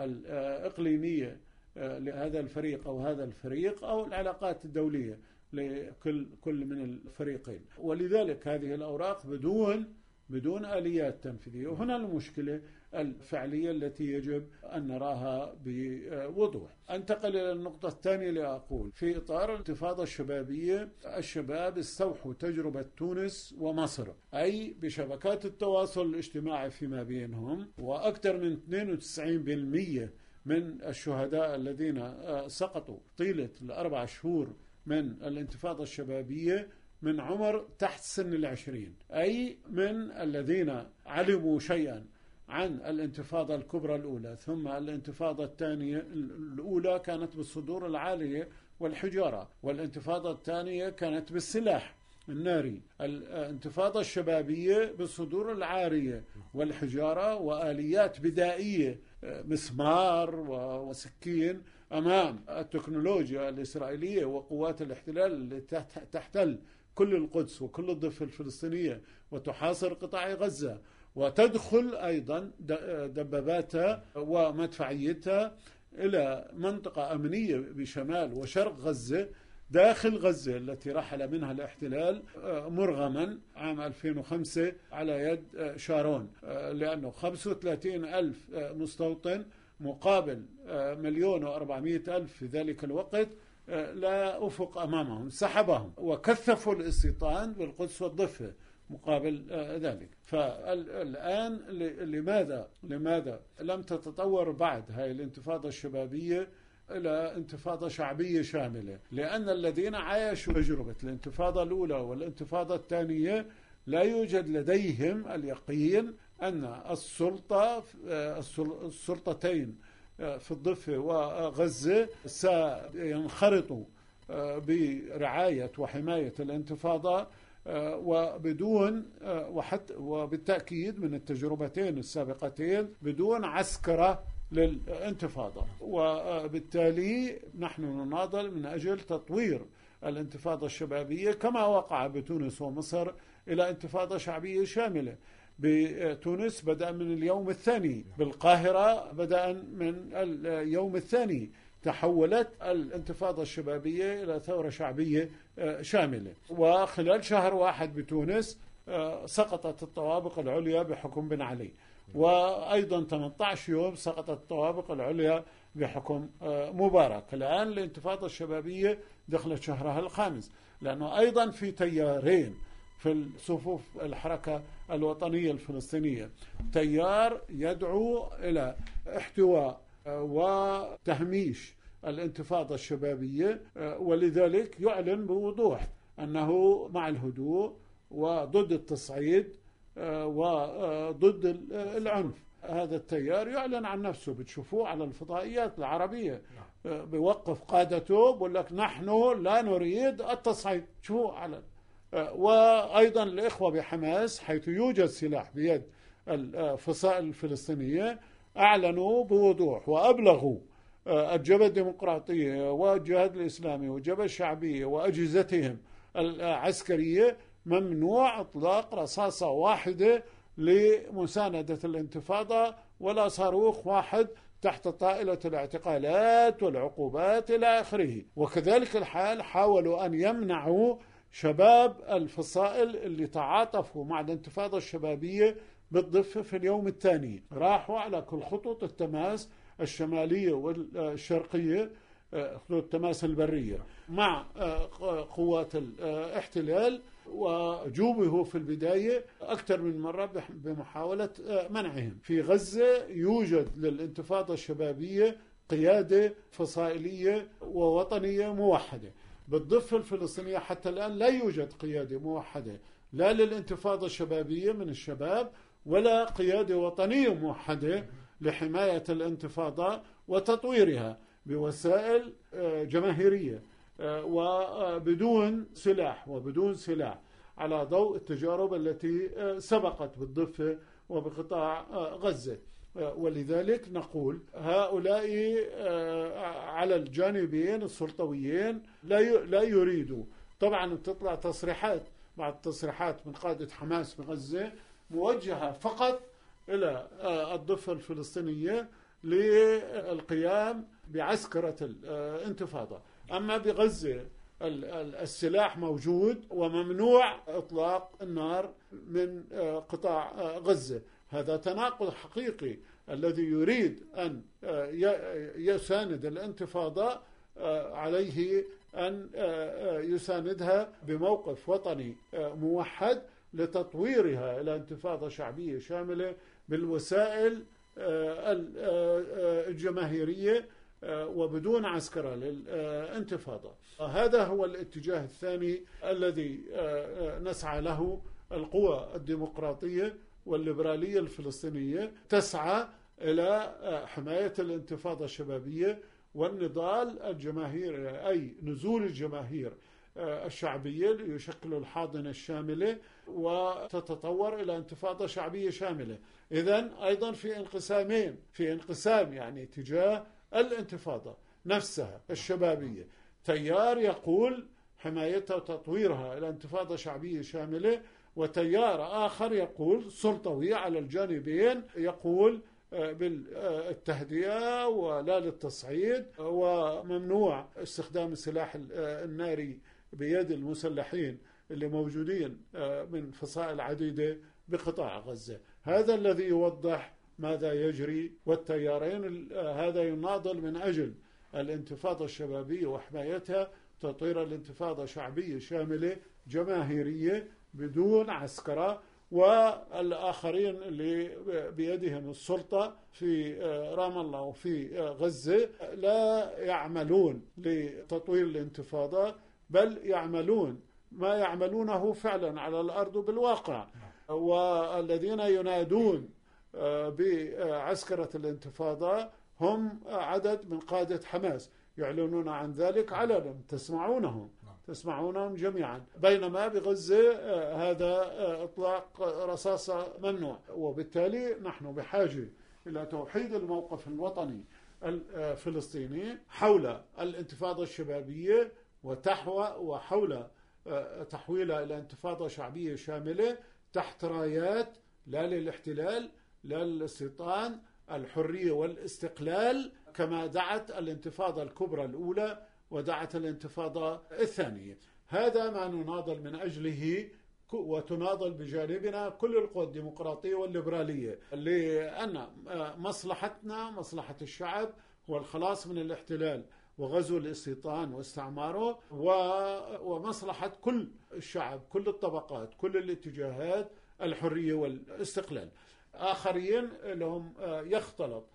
الإقليمية لهذا الفريق أو هذا الفريق أو العلاقات الدولية لكل كل من الفريقين. ولذلك هذه الأوراق بدون بدون آليات تنفيذية. وهنا المشكلة الفعلية التي يجب أن نراها بوضوح. أنتقل إلى النقطة الثانية لأقول في إطار الانتفاضة الشبابية، الشباب استوحوا تجربة تونس ومصر، أي بشبكات التواصل الاجتماعي فيما بينهم، وأكثر من اثنين وتسعين بالمئة من الشهداء الذين سقطوا طيلة الأربع شهور من الانتفاضة الشبابية من عمر تحت سن العشرين، أي من الذين علموا شيئا عن الانتفاضة الكبرى الأولى. ثم الانتفاضة الثانية الأولى كانت بالصدور العالية والحجارة، والانتفاضة الثانية كانت بالسلاح الناري، الانتفاضة الشبابية بالصدور العارية والحجارة وآليات بدائية، مسمار وسكين، أمام التكنولوجيا الإسرائيلية وقوات الاحتلال التي تحتل كل القدس وكل الضفة الفلسطينية وتحاصر قطاع غزة، وتدخل أيضا دباباتها ومدفعيتها إلى منطقة أمنية بشمال وشرق غزة داخل غزة التي رحل منها الاحتلال مرغما عام ألفين وخمسة على يد شارون، لأنه خمسة وثلاثين ألف مستوطن مقابل مليون وأربعمائة ألف في ذلك الوقت لا أفق أمامهم، سحبهم وكثفوا الاستيطان بالقدس والضفة مقابل ذلك. فالآن لماذا لماذا لم تتطور بعد هاي الانتفاضة الشبابية إلى انتفاضة شعبية شاملة؟ لأن الذين عايشوا تجربة الانتفاضة الأولى والانتفاضة الثانية لا يوجد لديهم اليقين أن السلطة السلطتين في الضفة وغزة سينخرطوا برعاية وحماية الانتفاضة، وبدون وحتى وبالتأكيد من التجربتين السابقتين بدون عسكرة للانتفاضة. وبالتالي نحن نناضل من أجل تطوير الانتفاضة الشبابية كما وقع بتونس ومصر إلى انتفاضة شعبية شاملة. بتونس بدأ من اليوم الثاني، بالقاهرة بدأ من اليوم الثاني، تحولت الانتفاضة الشبابية إلى ثورة شعبية شاملة، وخلال شهر واحد بتونس سقطت الطوابق العليا بحكم بن علي، وأيضا ثمانية عشر يوم سقطت الطوابق العليا بحكم مبارك. الآن الانتفاضة الشبابية دخلت شهرها الخامس، لأنه أيضا في تيارين في صفوف الحركة الوطنية الفلسطينية، تيار يدعو إلى احتواء وتهميش الانتفاضة الشبابية، ولذلك يعلن بوضوح أنه مع الهدوء وضد التصعيد وضد العنف. هذا التيار يعلن عن نفسه، بتشوفوه على الفضائيات العربية، بيوقف قادته بقول لك نحن لا نريد التصعيد. شو على وأيضا الإخوة بحماس حيث يوجد سلاح بيد الفصائل الفلسطينية أعلنوا بوضوح وأبلغوا الجبهة الديمقراطية والجهاد الإسلامي والجبهة الشعبية وأجهزتهم العسكرية ممنوع إطلاق رصاصة واحدة لمساندة الانتفاضة ولا صاروخ واحد تحت طائلة الاعتقالات والعقوبات إلى آخره. وكذلك الحال حاولوا أن يمنعوا شباب الفصائل اللي تعاطفوا مع الانتفاضة الشبابية بالضفة في اليوم الثاني، راحوا على كل خطوط التماس الشمالية والشرقية، خطوط التماس البرية مع قوات الاحتلال، وجوبهوا في البداية أكثر من مرة بمحاولة منعهم. في غزة يوجد للانتفاضة الشبابية قيادة فصائلية ووطنية موحدة. بالضفة الفلسطينية حتى الآن لا يوجد قيادة موحدة لا للانتفاضة الشبابية من الشباب ولا قيادة وطنية موحدة لحماية الانتفاضة وتطويرها بوسائل جماهيرية وبدون سلاح وبدون سلاح، على ضوء التجارب التي سبقت بالضفة وبقطاع غزة. ولذلك نقول هؤلاء على الجانبين السلطويين لا يريدوا. طبعا تطلع تصريحات بعد تصريحات من قادة حماس بغزة موجهة فقط إلى الضفة الفلسطينية للقيام بعسكرة الانتفاضة، أما بغزة السلاح موجود وممنوع إطلاق النار من قطاع غزة. هذا تناقض حقيقي. الذي يريد أن يساند الانتفاضة عليه أن يساندها بموقف وطني موحد لتطويرها إلى انتفاضة شعبية شاملة بالوسائل الجماهيرية وبدون عسكرة للانتفاضة. هذا هو الاتجاه الثاني الذي نسعى له. القوى الديمقراطية والليبرالية الفلسطينية تسعى إلى حماية الانتفاضة الشبابية والنضال الجماهيري، أي نزول الجماهير الشعبية ليشكلوا الحاضنة الشاملة وتتطور إلى انتفاضة شعبية شاملة. إذن أيضا في انقسامين، في انقسام يعني تجاه الانتفاضة نفسها الشبابية، تيار يقول حمايتها وتطويرها إلى انتفاضة شعبية شاملة، وتيار آخر يقول سلطوي على الجانبين يقول بالتهدئة ولا للتصعيد وممنوع استخدام السلاح الناري بيد المسلحين اللي موجودين من فصائل عديدة بقطاع غزة. هذا الذي يوضح ماذا يجري، والتيارين هذا يناضل من أجل الانتفاضة الشبابية وحمايتها، تطوير الانتفاضة شعبية شاملة جماهيرية بدون عسكرة، والآخرين اللي بيدهم السلطة في رام الله وفي غزة لا يعملون لتطوير الانتفاضة، بل يعملون ما يعملونه فعلا على الأرض بالواقع. والذين ينادون بعسكرة الانتفاضة هم عدد من قادة حماس يعلنون عن ذلك علنا، تسمعونهم تسمعونهم جميعا. بينما بغزة هذا إطلاق رصاصة ممنوع. وبالتالي نحن بحاجة إلى توحيد الموقف الوطني الفلسطيني حول الانتفاضة الشبابية وتحوى وحول تحويلها إلى انتفاضة شعبية شاملة تحت رايات لا للاحتلال لا للاستيطان، الحرية والاستقلال، كما دعت الانتفاضة الكبرى الأولى ودعت الانتفاضة الثانية. هذا ما نناضل من أجله وتناضل بجانبنا كل القوى الديمقراطية والليبرالية، لأن مصلحتنا مصلحة الشعب هو الخلاص من الاحتلال وغزو الاستيطان واستعماره، ومصلحة كل الشعب كل الطبقات كل الاتجاهات الحرية والاستقلال. آخرين لهم يختلط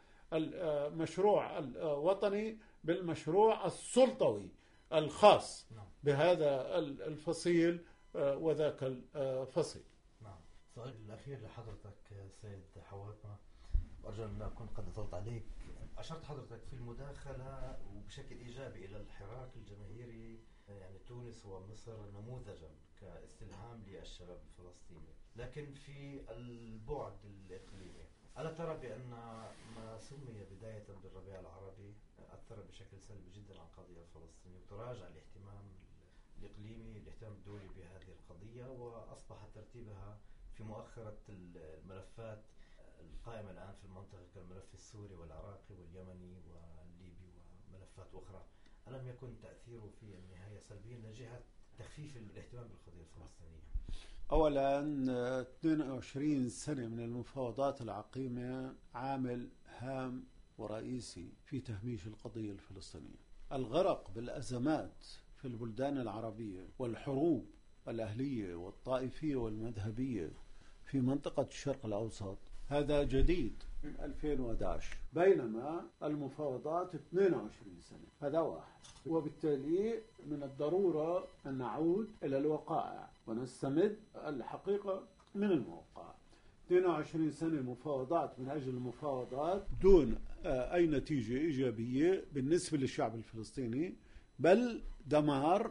المشروع الوطني بالمشروع السلطوي الخاص بهذا الفصيل وذاك الفصيل. نعم. السؤال الأخير لحضرتك سيد حواتمة، وأرجو أن أكون قد أطلت عليك. أشرت حضرتك في المداخلة وبشكل إيجابي إلى الحراك الجماهيري، يعني تونس ومصر نموذجا كاستلهام للشباب الفلسطيني، لكن في البعد الإقليمي ألا ترى بأن ما سمي بداية بالربيع العربي أثر بشكل سلبي جدا على القضية الفلسطينية، وتراجع الاهتمام الإقليمي الاهتمام الدولي بهذه القضية، وأصبح ترتيبها في مؤخرة الملفات القائمة الآن في المنطقة كالملف السوري والعراقي واليمني والليبي وملفات أخرى؟ ألم يكن تأثيره في النهاية سلبيا لجهة تخفيف الاهتمام بالقضية الفلسطينية؟ أولا اثنين وعشرين سنة من المفاوضات العقيمة عامل هام ورئيسي في تهميش القضية الفلسطينية. الغرق بالأزمات في البلدان العربية والحروب الأهلية والطائفية والمذهبية في منطقة الشرق الأوسط هذا جديد من ألفين وأحد عشر، بينما المفاوضات اثنين وعشرين سنة. هذا واحد. وبالتالي من الضرورة أن نعود إلى الوقائع ونستمد الحقيقة من الموقع. اثنين وعشرين سنة مفاوضات من أجل المفاوضات دون أي نتيجة إيجابية بالنسبة للشعب الفلسطيني، بل دمار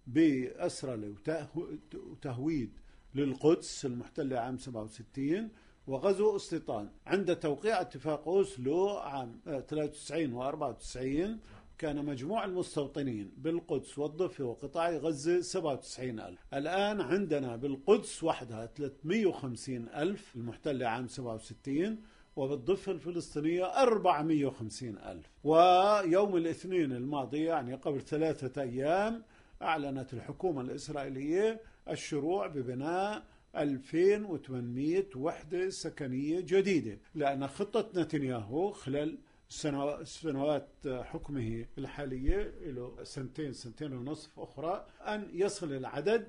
بأسرى وتهويد للقدس المحتلة عام سبعة وستين وغزو استيطان. عند توقيع اتفاق أوسلو عام ثلاثة وتسعين وأربعة وتسعين كان مجموع المستوطنين بالقدس والضفة وقطاع غزة سبعة وتسعين ألف. الآن عندنا بالقدس وحدها ثلاثمئة وخمسين ألف المحتلة عام سبعة وستين، وبالضفة الفلسطينية أربعمئة وخمسين ألف. ويوم الاثنين الماضي يعني قبل ثلاثة أيام أعلنت الحكومة الإسرائيلية الشروع ببناء ألفين وثمانمئة وحدة سكنية جديدة، لأن خطة نتنياهو خلال سنوات حكمه الحالية له سنتين سنتين ونصف أخرى أن يصل العدد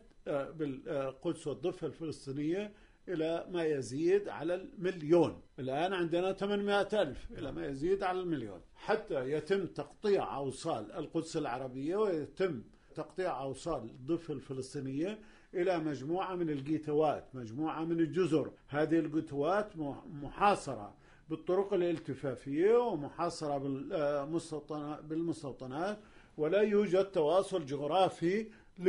بالقدس والضفة الفلسطينية إلى ما يزيد على المليون. الآن عندنا ثمانمئة ألف إلى ما يزيد على المليون، حتى يتم تقطيع أوصال القدس العربية ويتم تقطيع أوصال الضفة الفلسطينية إلى مجموعة من الجيتوات، مجموعة من الجزر. هذه الجيتوات محاصرة بالطرق الالتفافية ومحاصرة بالمستوطنات، ولا يوجد تواصل جغرافي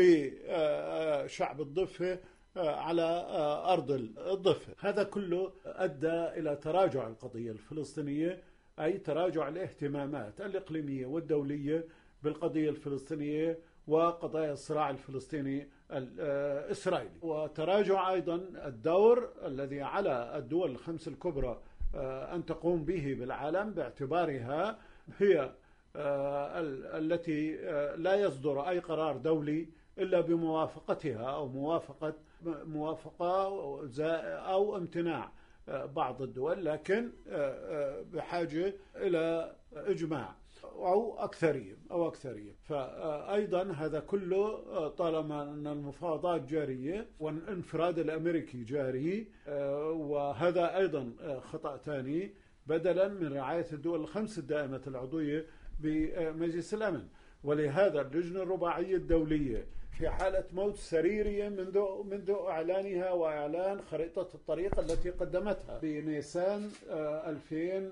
لشعب الضفة على أرض الضفة. هذا كله أدى إلى تراجع القضية الفلسطينية، أي تراجع الاهتمامات الإقليمية والدولية بالقضية الفلسطينية وقضايا الصراع الفلسطيني الإسرائيلي، وتراجع أيضا الدور الذي على الدول الخمس الكبرى أن تقوم به بالعالم، باعتبارها هي التي لا يصدر أي قرار دولي إلا بموافقتها أو موافقة موافقة أو امتناع بعض الدول، لكن بحاجة إلى إجماع أو أكثرية أو أكثرية. فأيضا هذا كله طالما أن المفاوضات جارية والانفراد الأمريكي جاري، وهذا أيضا خطأ ثاني، بدلا من رعاية الدول الخمس الدائمة العضوية بمجلس الأمن. ولهذا اللجنة الرباعية الدولية في حالة موت سريرية منذ منذ إعلانها وإعلان خريطة الطريق التي قدمتها بنيسان ألفين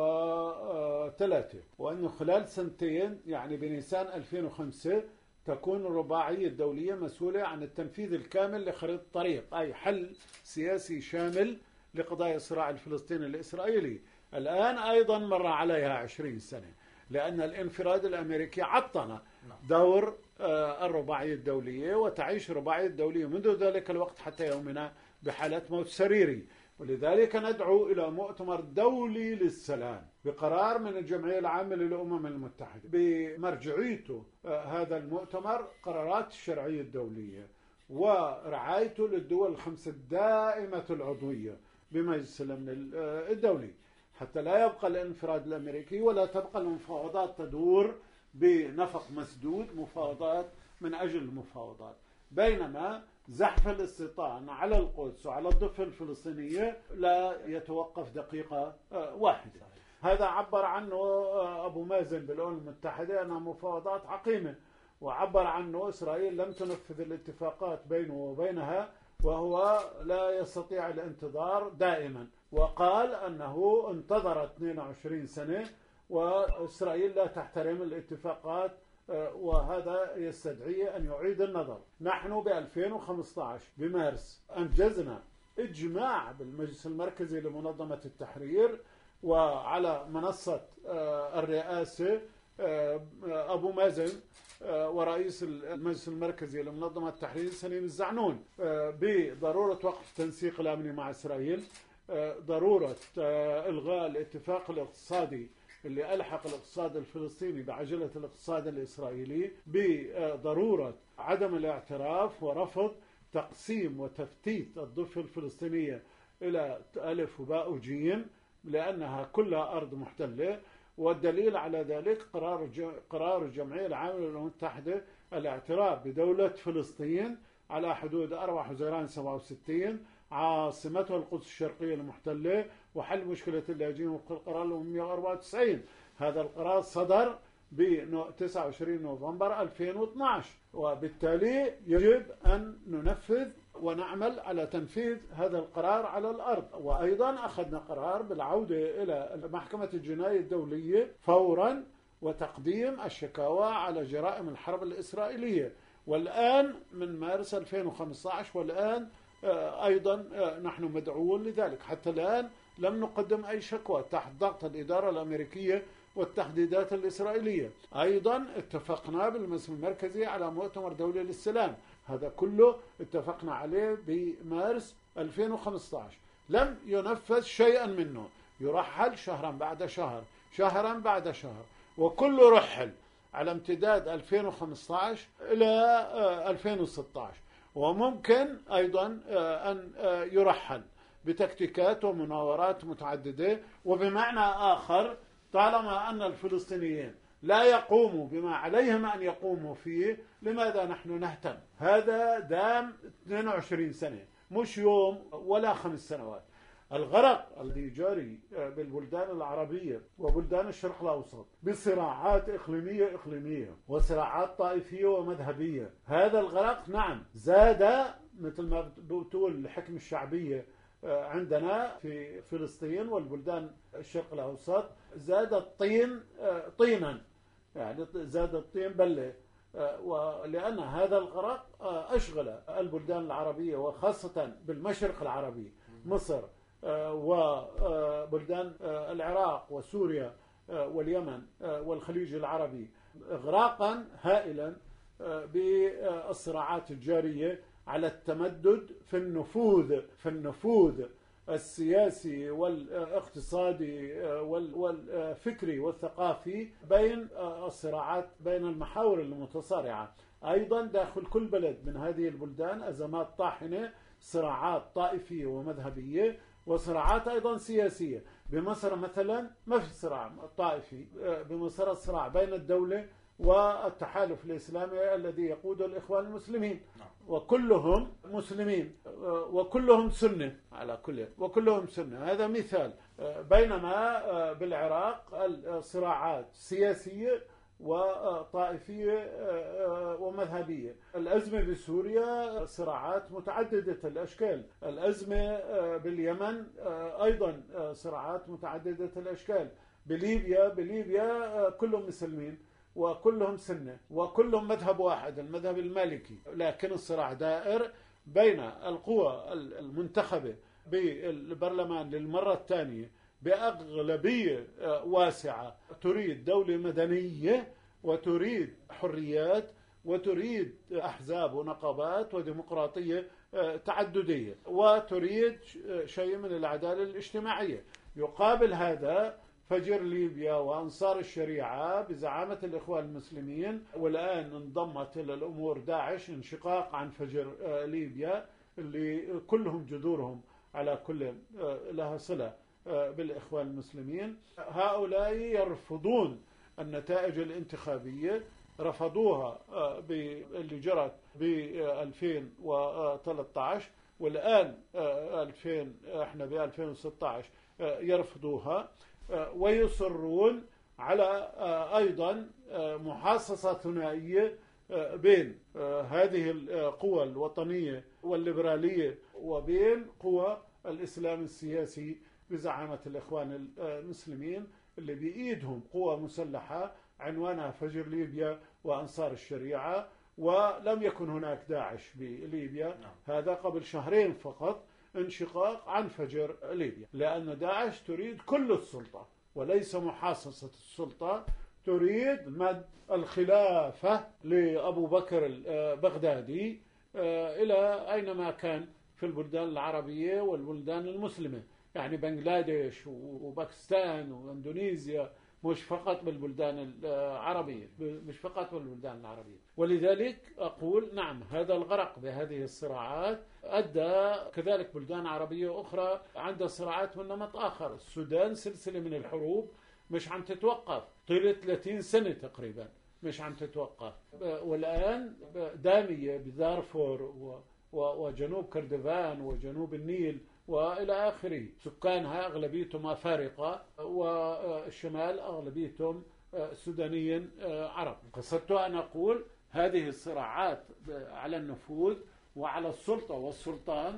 وثلاثة، وأنه خلال سنتين يعني بنيسان ألفين وخمسة تكون الرباعية الدولية مسؤولة عن التنفيذ الكامل لخريطة الطريق، أي حل سياسي شامل لقضايا الصراع الفلسطيني الإسرائيلي. الآن أيضا مر عليها عشرين سنة، لأن الانفراد الأمريكي عطل دور الرباعية الدولية، وتعيش الرباعية الدولية منذ ذلك الوقت حتى يومنا بحالة موت سريري. ولذلك ندعو إلى مؤتمر دولي للسلام بقرار من الجمعية العامة للأمم المتحدة، بمرجعيته هذا المؤتمر قرارات الشرعية الدولية ورعايته للدول الخمسة الدائمة العضوية بمجلس الأمن الدولي، حتى لا يبقى الانفراد الأمريكي ولا تبقى المفاوضات تدور بنفق مسدود، مفاوضات من أجل المفاوضات، بينما زحف الاستيطان على القدس وعلى الضفة الفلسطينية لا يتوقف دقيقة واحدة. هذا عبر عنه أبو مازن بالأمم المتحدة أنها مفاوضات عقيمة، وعبر عنه إسرائيل لم تنفذ الاتفاقات بينه وبينها وهو لا يستطيع الانتظار دائما، وقال أنه انتظر اثنين وعشرين سنة وإسرائيل لا تحترم الاتفاقات، وهذا يستدعي أن يعيد النظر. نحن ب ألفين وخمسة عشر بمارس أنجزنا إجماع بالمجلس المركزي لمنظمة التحرير، وعلى منصة الرئاسة أبو مازن ورئيس المجلس المركزي لمنظمة التحرير سليم الزعنون بضرورة وقف التنسيق الأمني مع إسرائيل، ضرورة إلغاء الاتفاق الاقتصادي اللي ألحق الاقتصاد الفلسطيني بعجلة الاقتصاد الإسرائيلي، بضرورة عدم الاعتراف ورفض تقسيم وتفتيت الضفة الفلسطينية إلى ألف وباء وجيم لأنها كلها أرض محتلة. والدليل على ذلك قرار قرار الجمعية العامة للأمم المتحدة الاعتراف بدولة فلسطين على حدود أربعة حزيران سبعة وستين عاصمتها القدس الشرقية المحتلة، وحل مشكلة اللاجئين وفق القرار مئة وأربعة وتسعين. هذا القرار صدر ب تسعة وعشرين نوفمبر ألفين واثني عشر، وبالتالي يجب أن ننفذ ونعمل على تنفيذ هذا القرار على الأرض. وأيضا أخذنا قرار بالعودة إلى محكمة الجناية الدولية فورا وتقديم الشكاوى على جرائم الحرب الإسرائيلية، والآن من مارس ألفين وخمسة عشر والآن أيضا نحن مدعوون لذلك. حتى الآن لم نقدم أي شكوى تحت ضغط الإدارة الأمريكية والتحديدات الإسرائيلية. أيضا اتفقنا بالمجلس المركزي على مؤتمر دولي للسلام، هذا كله اتفقنا عليه بمارس ألفين وخمسة عشر، لم ينفذ شيئا منه، يرحل شهرا بعد شهر شهرا بعد شهر، وكله رحل على امتداد ألفين وخمسة عشر إلى ألفين وستة عشر، وممكن أيضا أن يرحل بتكتيكات ومناورات متعددة. وبمعنى آخر طالما أن الفلسطينيين لا يقوموا بما عليهم أن يقوموا فيه، لماذا نحن نهتم؟ هذا دام اثنين وعشرين سنة، مش يوم ولا خمس سنوات. الغرق الذي جاري بالبلدان العربية وبلدان الشرق الأوسط بصراعات إقليمية إقليمية وصراعات طائفية ومذهبية، هذا الغرق نعم زاد مثل ما بتقول الحكمة الشعبية عندنا في فلسطين والبلدان الشرق الأوسط، زاد الطين طينا، يعني زاد الطين بلة، ولأن هذا الغرق أشغل البلدان العربية وخاصة بالمشرق العربي مصر وبلدان العراق وسوريا واليمن والخليج العربي إغراقا هائلا بالصراعات الجارية على التمدد في النفوذ في النفوذ السياسي والاقتصادي والفكري والثقافي بين الصراعات بين المحاور المتصارعة. أيضا داخل كل بلد من هذه البلدان أزمات طاحنة، صراعات طائفية ومذهبية وصراعات أيضا سياسية. بمصر مثلا ما في صراع طائفي، بمصر الصراع بين الدولة والتحالف الإسلامي الذي يقود الإخوان المسلمين، وكلهم مسلمين وكلهم سنة على كل وكلهم سنة، هذا مثال. بينما بالعراق الصراعات سياسية وطائفية ومذهبية. الأزمة بسوريا صراعات متعددة الأشكال، الأزمة باليمن أيضا صراعات متعددة الأشكال، بليبيا بليبيا كلهم مسلمين وكلهم سنة وكلهم مذهب واحد المذهب المالكي، لكن الصراع دائر بين القوى المنتخبة بالبرلمان للمرة الثانية بأغلبية واسعة تريد دولة مدنية وتريد حريات وتريد أحزاب ونقابات وديمقراطية تعددية وتريد شيء من العدالة الاجتماعية. يقابل هذا فجر ليبيا وأنصار الشريعة بزعامة الإخوان المسلمين، والآن انضمت إلى الأمور داعش، انشقاق عن فجر ليبيا اللي كلهم جذورهم على كل لها صلة بالإخوان المسلمين. هؤلاء يرفضون النتائج الانتخابية، رفضوها اللي جرت ب ألفين وثلاثة عشر، والآن ألفين احنا ب ألفين وستة عشر يرفضوها، ويصرون على أيضا محاصصة ثنائية بين هذه القوى الوطنية والليبرالية وبين قوى الإسلام السياسي بزعامة الإخوان المسلمين، اللي بإيدهم قوى مسلحة عنوانها فجر ليبيا وأنصار الشريعة. ولم يكن هناك داعش بليبيا، هذا قبل شهرين فقط انشقاق عن فجر ليبيا، لأن داعش تريد كل السلطة وليس محاصصة السلطة، تريد مد الخلافة لأبو بكر البغدادي إلى أينما كان في البلدان العربية والبلدان المسلمة، يعني بنغلاديش وباكستان واندونيسيا، مش فقط بالبلدان العربية، مش فقط بالبلدان العربية. ولذلك أقول نعم، هذا الغرق بهذه الصراعات أدى كذلك بلدان عربية أخرى عندها صراعات من نمط آخر. السودان سلسلة من الحروب مش عم تتوقف، طيلة ثلاثين سنة تقريبا مش عم تتوقف، والآن دامية بدارفور وجنوب كردفان وجنوب النيل وإلى آخره، سكانها أغلبيتهم أفارقة والشمال أغلبيتهم سودانيين عرب. قصدت أن أقول هذه الصراعات على النفوذ وعلى السلطة والسلطان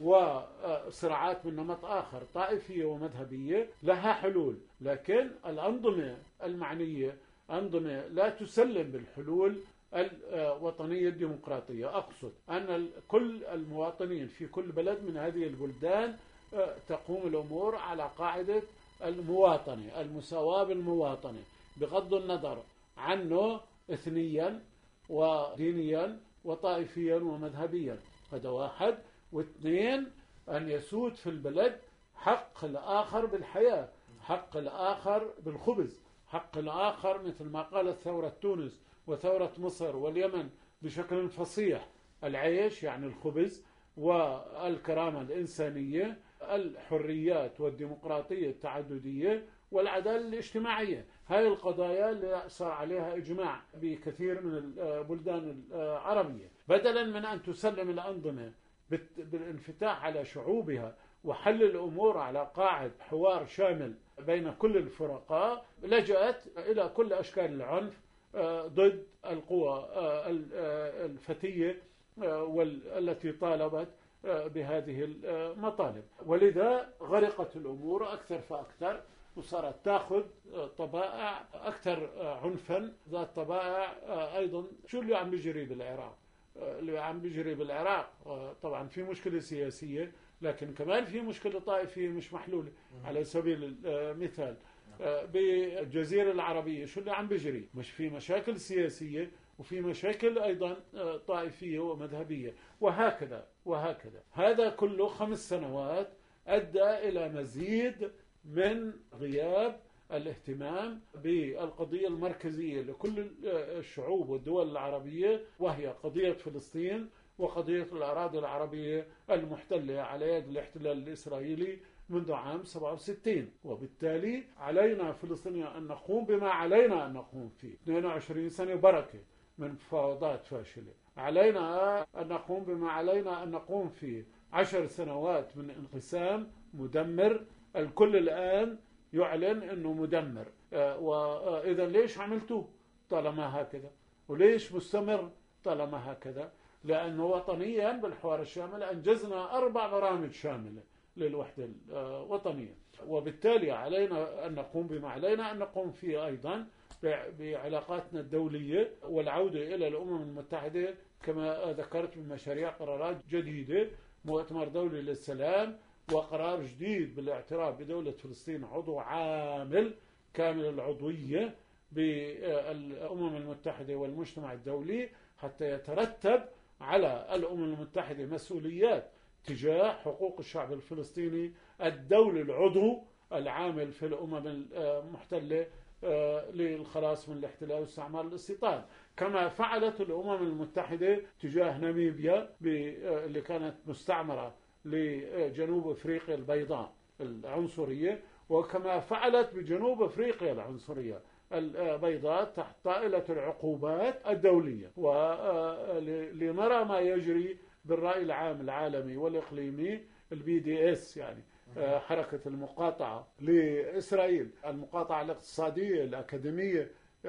وصراعات من نمط آخر طائفية ومذهبية لها حلول، لكن الأنظمة المعنية أنظمة لا تسلم بالحلول الوطنية الديمقراطية. أقصد أن كل المواطنين في كل بلد من هذه البلدان تقوم الأمور على قاعدة المواطنة، المساواة بالمواطنة، بغض النظر عنه إثنيا ودينيا وطائفيا ومذهبيا. هذا واحد. واثنين، أن يسود في البلد حق الآخر بالحياة، حق الآخر بالخبز، حق الآخر مثل ما قالت ثورة تونس وثورة مصر واليمن بشكل فصيح، العيش يعني الخبز، والكرامة الإنسانية، الحريات والديمقراطية التعددية، والعدالة الاجتماعية. هاي القضايا اللي صار عليها إجماع بكثير من البلدان العربية. بدلا من أن تسلم الأنظمة بالانفتاح على شعوبها وحل الأمور على قاعدة حوار شامل بين كل الفرقاء، لجأت إلى كل أشكال العنف ضد القوى الفتية والتي طالبت بهذه المطالب. ولذا غرقت الأمور أكثر فأكثر، وصارت تأخذ طبائع أكثر عنفا، ذات طبائع أيضا. شو اللي عم بيجري بالعراق؟ اللي عم بيجري بالعراق طبعا في مشكلة سياسية، لكن كمان في مشكلة طائفية مش محلولة. على سبيل المثال بالجزيرة العربية شو اللي عم بيجري؟ مش في مشاكل سياسية وفي مشاكل أيضا طائفية ومذهبية، وهكذا وهكذا. هذا كله خمس سنوات أدى إلى مزيد من غياب الاهتمام بالقضية المركزية لكل الشعوب والدول العربية، وهي قضية فلسطين وقضية الأراضي العربية المحتلة على يد الاحتلال الإسرائيلي منذ عام سبعة وستين. وبالتالي علينا فلسطينيين أن نقوم بما علينا أن نقوم فيه. اثنين وعشرين سنة بركة من مفاوضات فاشلة، علينا أن نقوم بما علينا أن نقوم فيه. عشر سنوات من انقسام مدمر، الكل الآن يعلن أنه مدمر. وإذا ليش عملتوه طالما هكذا؟ وليش مستمر طالما هكذا؟ لأنه وطنيا بالحوار الشامل أنجزنا أربع برامج شاملة للوحدة الوطنية، وبالتالي علينا أن نقوم بما علينا أن نقوم فيه أيضا بعلاقاتنا الدولية والعودة إلى الأمم المتحدة كما ذكرت من مشاريع قرارات جديدة، مؤتمر دولي للسلام، وقرار جديد بالاعتراف بدولة فلسطين عضو عامل كامل العضوية بالأمم المتحدة والمجتمع الدولي، حتى يترتب على الأمم المتحدة مسؤوليات تجاه حقوق الشعب الفلسطيني الدولي العضو العامل في الأمم المحتلة للخلاص من الاحتلال واستعمار الاستيطان، كما فعلت الأمم المتحدة تجاه ناميبيا اللي كانت مستعمرة لجنوب أفريقيا البيضاء العنصرية، وكما فعلت بجنوب أفريقيا العنصرية البيضاء تحت طائلة العقوبات الدولية. ولنرى ما يجري بالرأي العام العالمي والإقليمي، البي دي اس يعني حركة المقاطعة لإسرائيل، المقاطعة الاقتصادية الأكاديمية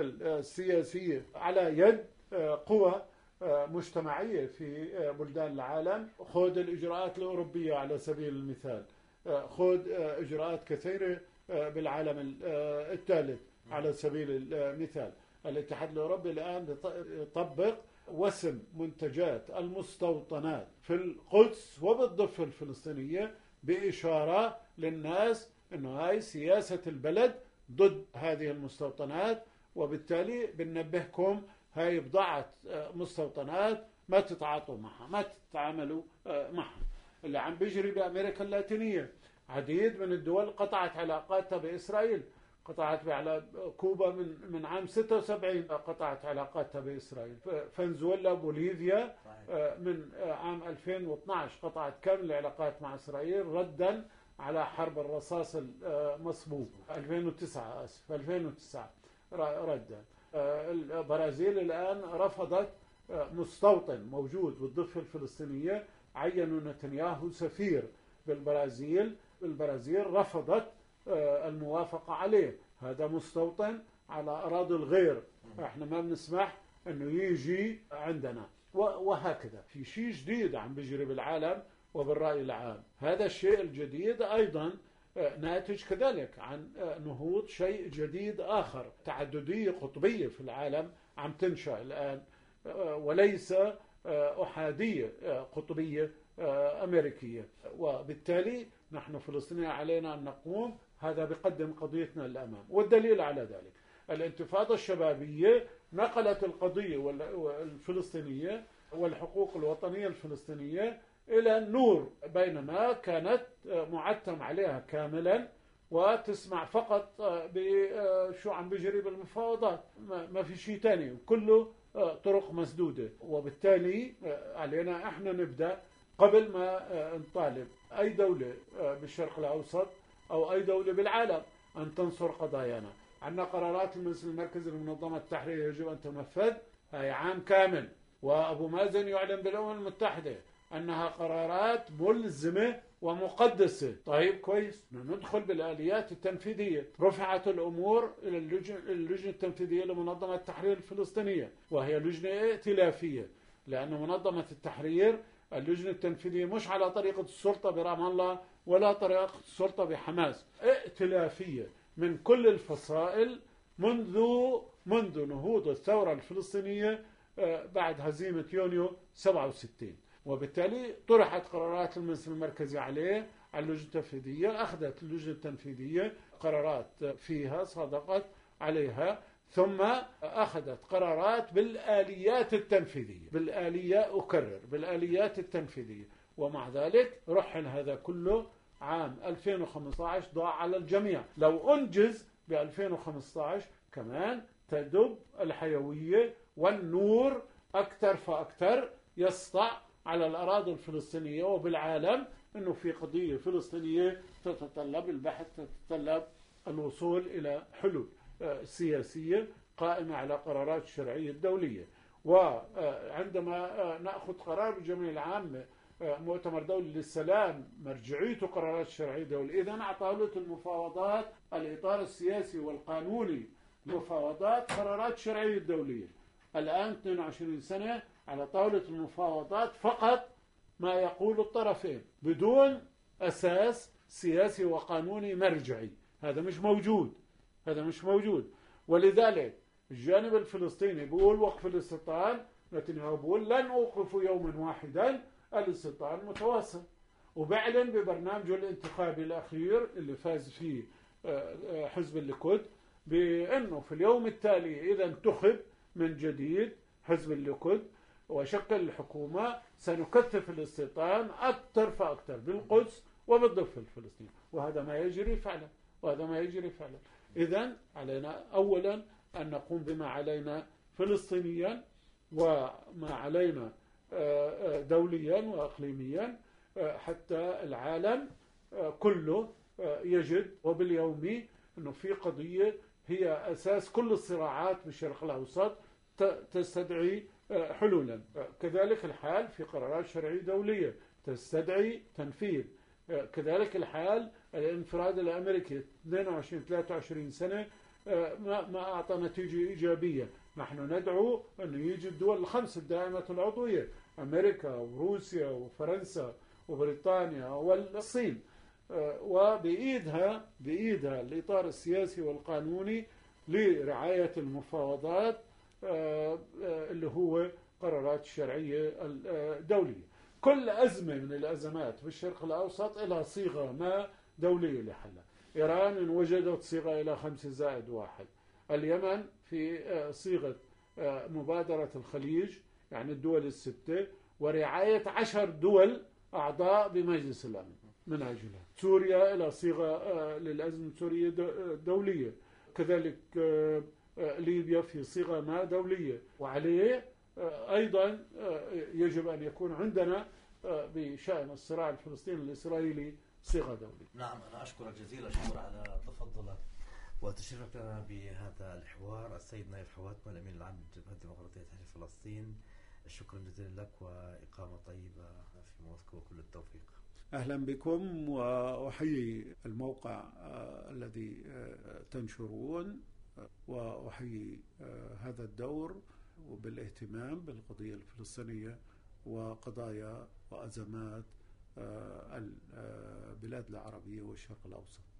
السياسية على يد قوى مجتمعية في بلدان العالم. خذ الإجراءات الأوروبية على سبيل المثال، خذ إجراءات كثيرة بالعالم الثالث على سبيل المثال. الاتحاد الأوروبي الآن يطبق وسم منتجات المستوطنات في القدس وبالضفة الفلسطينية بإشارة للناس أنه هاي سياسة البلد ضد هذه المستوطنات، وبالتالي بننبهكم هاي بضاعة مستوطنات ما تتعاطوا معها، ما تتعاملوا معها. اللي عم بيجري بأمريكا اللاتينية، عديد من الدول قطعت علاقاتها بإسرائيل، قطعت على كوبا من من عام ستة وسبعين قطعت علاقاتها بإسرائيل. فنزويلا، بوليفيا من عام ألفين واثناشر قطعت كامل العلاقات مع إسرائيل ردا على حرب الرصاص المصبوب. ألفين وتسعة آسف ألفين وتسعة ردا. البرازيل الآن رفضت مستوطن موجود بالضفة الفلسطينية، عينوا نتنياهو سفير بالبرازيل، البرازيل رفضت الموافقة عليه. هذا مستوطن على أراضي الغير، احنا ما بنسمح انه يجي عندنا، وهكذا. في شيء جديد عم بيجري بالعالم وبالرأي العام. هذا الشيء الجديد أيضا ناتج كذلك عن نهوض شيء جديد آخر، تعددية قطبية في العالم عم تنشأ الآن، وليس أحادية قطبية أمريكية. وبالتالي نحن فلسطينيين علينا أن نقوم، هذا بقدم قضيتنا للأمام. والدليل على ذلك الانتفاضة الشبابية نقلت القضية الفلسطينية والحقوق الوطنية الفلسطينية إلى النور، بينما كانت معتم عليها كاملا وتسمع فقط بشو عم بيجري بالمفاوضات، ما في شيء تاني، كله طرق مسدودة. وبالتالي علينا احنا نبدأ قبل ما نطالب أي دولة بالشرق الأوسط أو أي دولة بالعالم أن تنصر قضايانا. عندنا قرارات المجلس المركزي لمنظمة التحرير يجب أن تنفذ، هي عام كامل، وأبو مازن يعلن بالأمم المتحدة أنها قرارات ملزمة ومقدسة. طيب كويس، ندخل بالآليات التنفيذية. رفعت الأمور إلى اللجنة, اللجنة التنفيذية لمنظمة التحرير الفلسطينية، وهي لجنة ائتلافية، لأن منظمة التحرير اللجنة التنفيذية مش على طريقة السلطة برام الله ولا طريقة السلطة بحماس، ائتلافية من كل الفصائل منذ منذ نهوض الثورة الفلسطينية بعد هزيمة يونيو سبعة وستين. وبالتالي طرحت قرارات المجلس المركزي عليه على اللجنة التنفيذية، أخذت اللجنة التنفيذية قرارات فيها صادقت عليها، ثم أخذت قرارات بالآليات التنفيذية، بالآلية أكرر بالآليات التنفيذية. ومع ذلك رحل هذا كله عام ألفين وخمسة عشر، ضاع على الجميع. لو أنجز ب ألفين وخمسة عشر كمان تدب الحيوية والنور أكثر فأكثر يسطع على الأراضي الفلسطينية وبالعالم، أنه في قضية فلسطينية تتطلب البحث، تتطلب الوصول إلى حلول سياسية قائمة على قرارات الشرعية الدولية. وعندما نأخذ قرار بالجمعية العامة مؤتمر دولي للسلام مرجعيته قرارات الشرعية الدولية، إذن على طاولة المفاوضات الإطار السياسي والقانوني للمفاوضات قرارات الشرعية الدولية. الآن اثنين وعشرين سنة على طاولة المفاوضات فقط ما يقول الطرفين بدون أساس سياسي وقانوني مرجعي. هذا مش موجود، هذا مش موجود. ولذلك الجانب الفلسطيني بيقول وقف الاستيطان، نتنياهو بيقول لن أوقف يوما واحدا الاستيطان متواصل، وبعلن ببرنامجه الانتخابي الأخير اللي فاز فيه حزب الليكود بأنه في اليوم التالي إذا انتخب من جديد حزب الليكود وشكل الحكومة سنكثف الاستيطان أكثر فأكثر بالقدس وبالضفة الفلسطينية. وهذا ما يجري فعلا، وهذا ما يجري فعلا. إذن علينا أولا أن نقوم بما علينا فلسطينيا وما علينا دوليا وأقليميا حتى العالم كله يجد وباليومي أنه في قضية هي أساس كل الصراعات بالشرق الأوسط تستدعي حلولا. كذلك الحال في قرارات شرعية دولية تستدعي تنفيذ. كذلك الحال الانفراد الأمريكي اثنين وعشرين ثلاثة وعشرين سنة ما ما أعطى نتيجة إيجابية. نحن ندعو أن يجي الدول الخمس الدائمة العضوية، أمريكا وروسيا وفرنسا وبريطانيا والصين، وبإيدها بإيدها الإطار السياسي والقانوني لرعاية المفاوضات اللي هو قرارات الشرعية الدولية. كل أزمة من الأزمات بالشرق الأوسط لها صيغة ما دولية لحلها. إيران إن وجدت صيغة إلى خمسة زائد واحد. اليمن في صيغة مبادرة الخليج يعني الدول الستة ورعاية عشر دول أعضاء بمجلس الأمن من أجلها. سوريا إلى صيغة للأزمة السورية دولية. كذلك ليبيا في صيغة ما دولية. وعليه أيضا يجب أن يكون عندنا بشأن الصراع الفلسطيني الإسرائيلي صيغة دولية. نعم، أنا أشكرك جزيل الشكر على تفضلك وتشرفنا بهذا الحوار السيد نايف حواتمة الأمين العام للجبهة الديمقراطية تحرير فلسطين. شكرا جزيلا لك وإقامة طيبة في موسكو وكل التوفيق. أهلا بكم، وأحيي الموقع الذي تنشرون، وأحيي هذا الدور وبالاهتمام بالقضية الفلسطينية وقضايا وأزمات البلاد العربية والشرق الأوسط.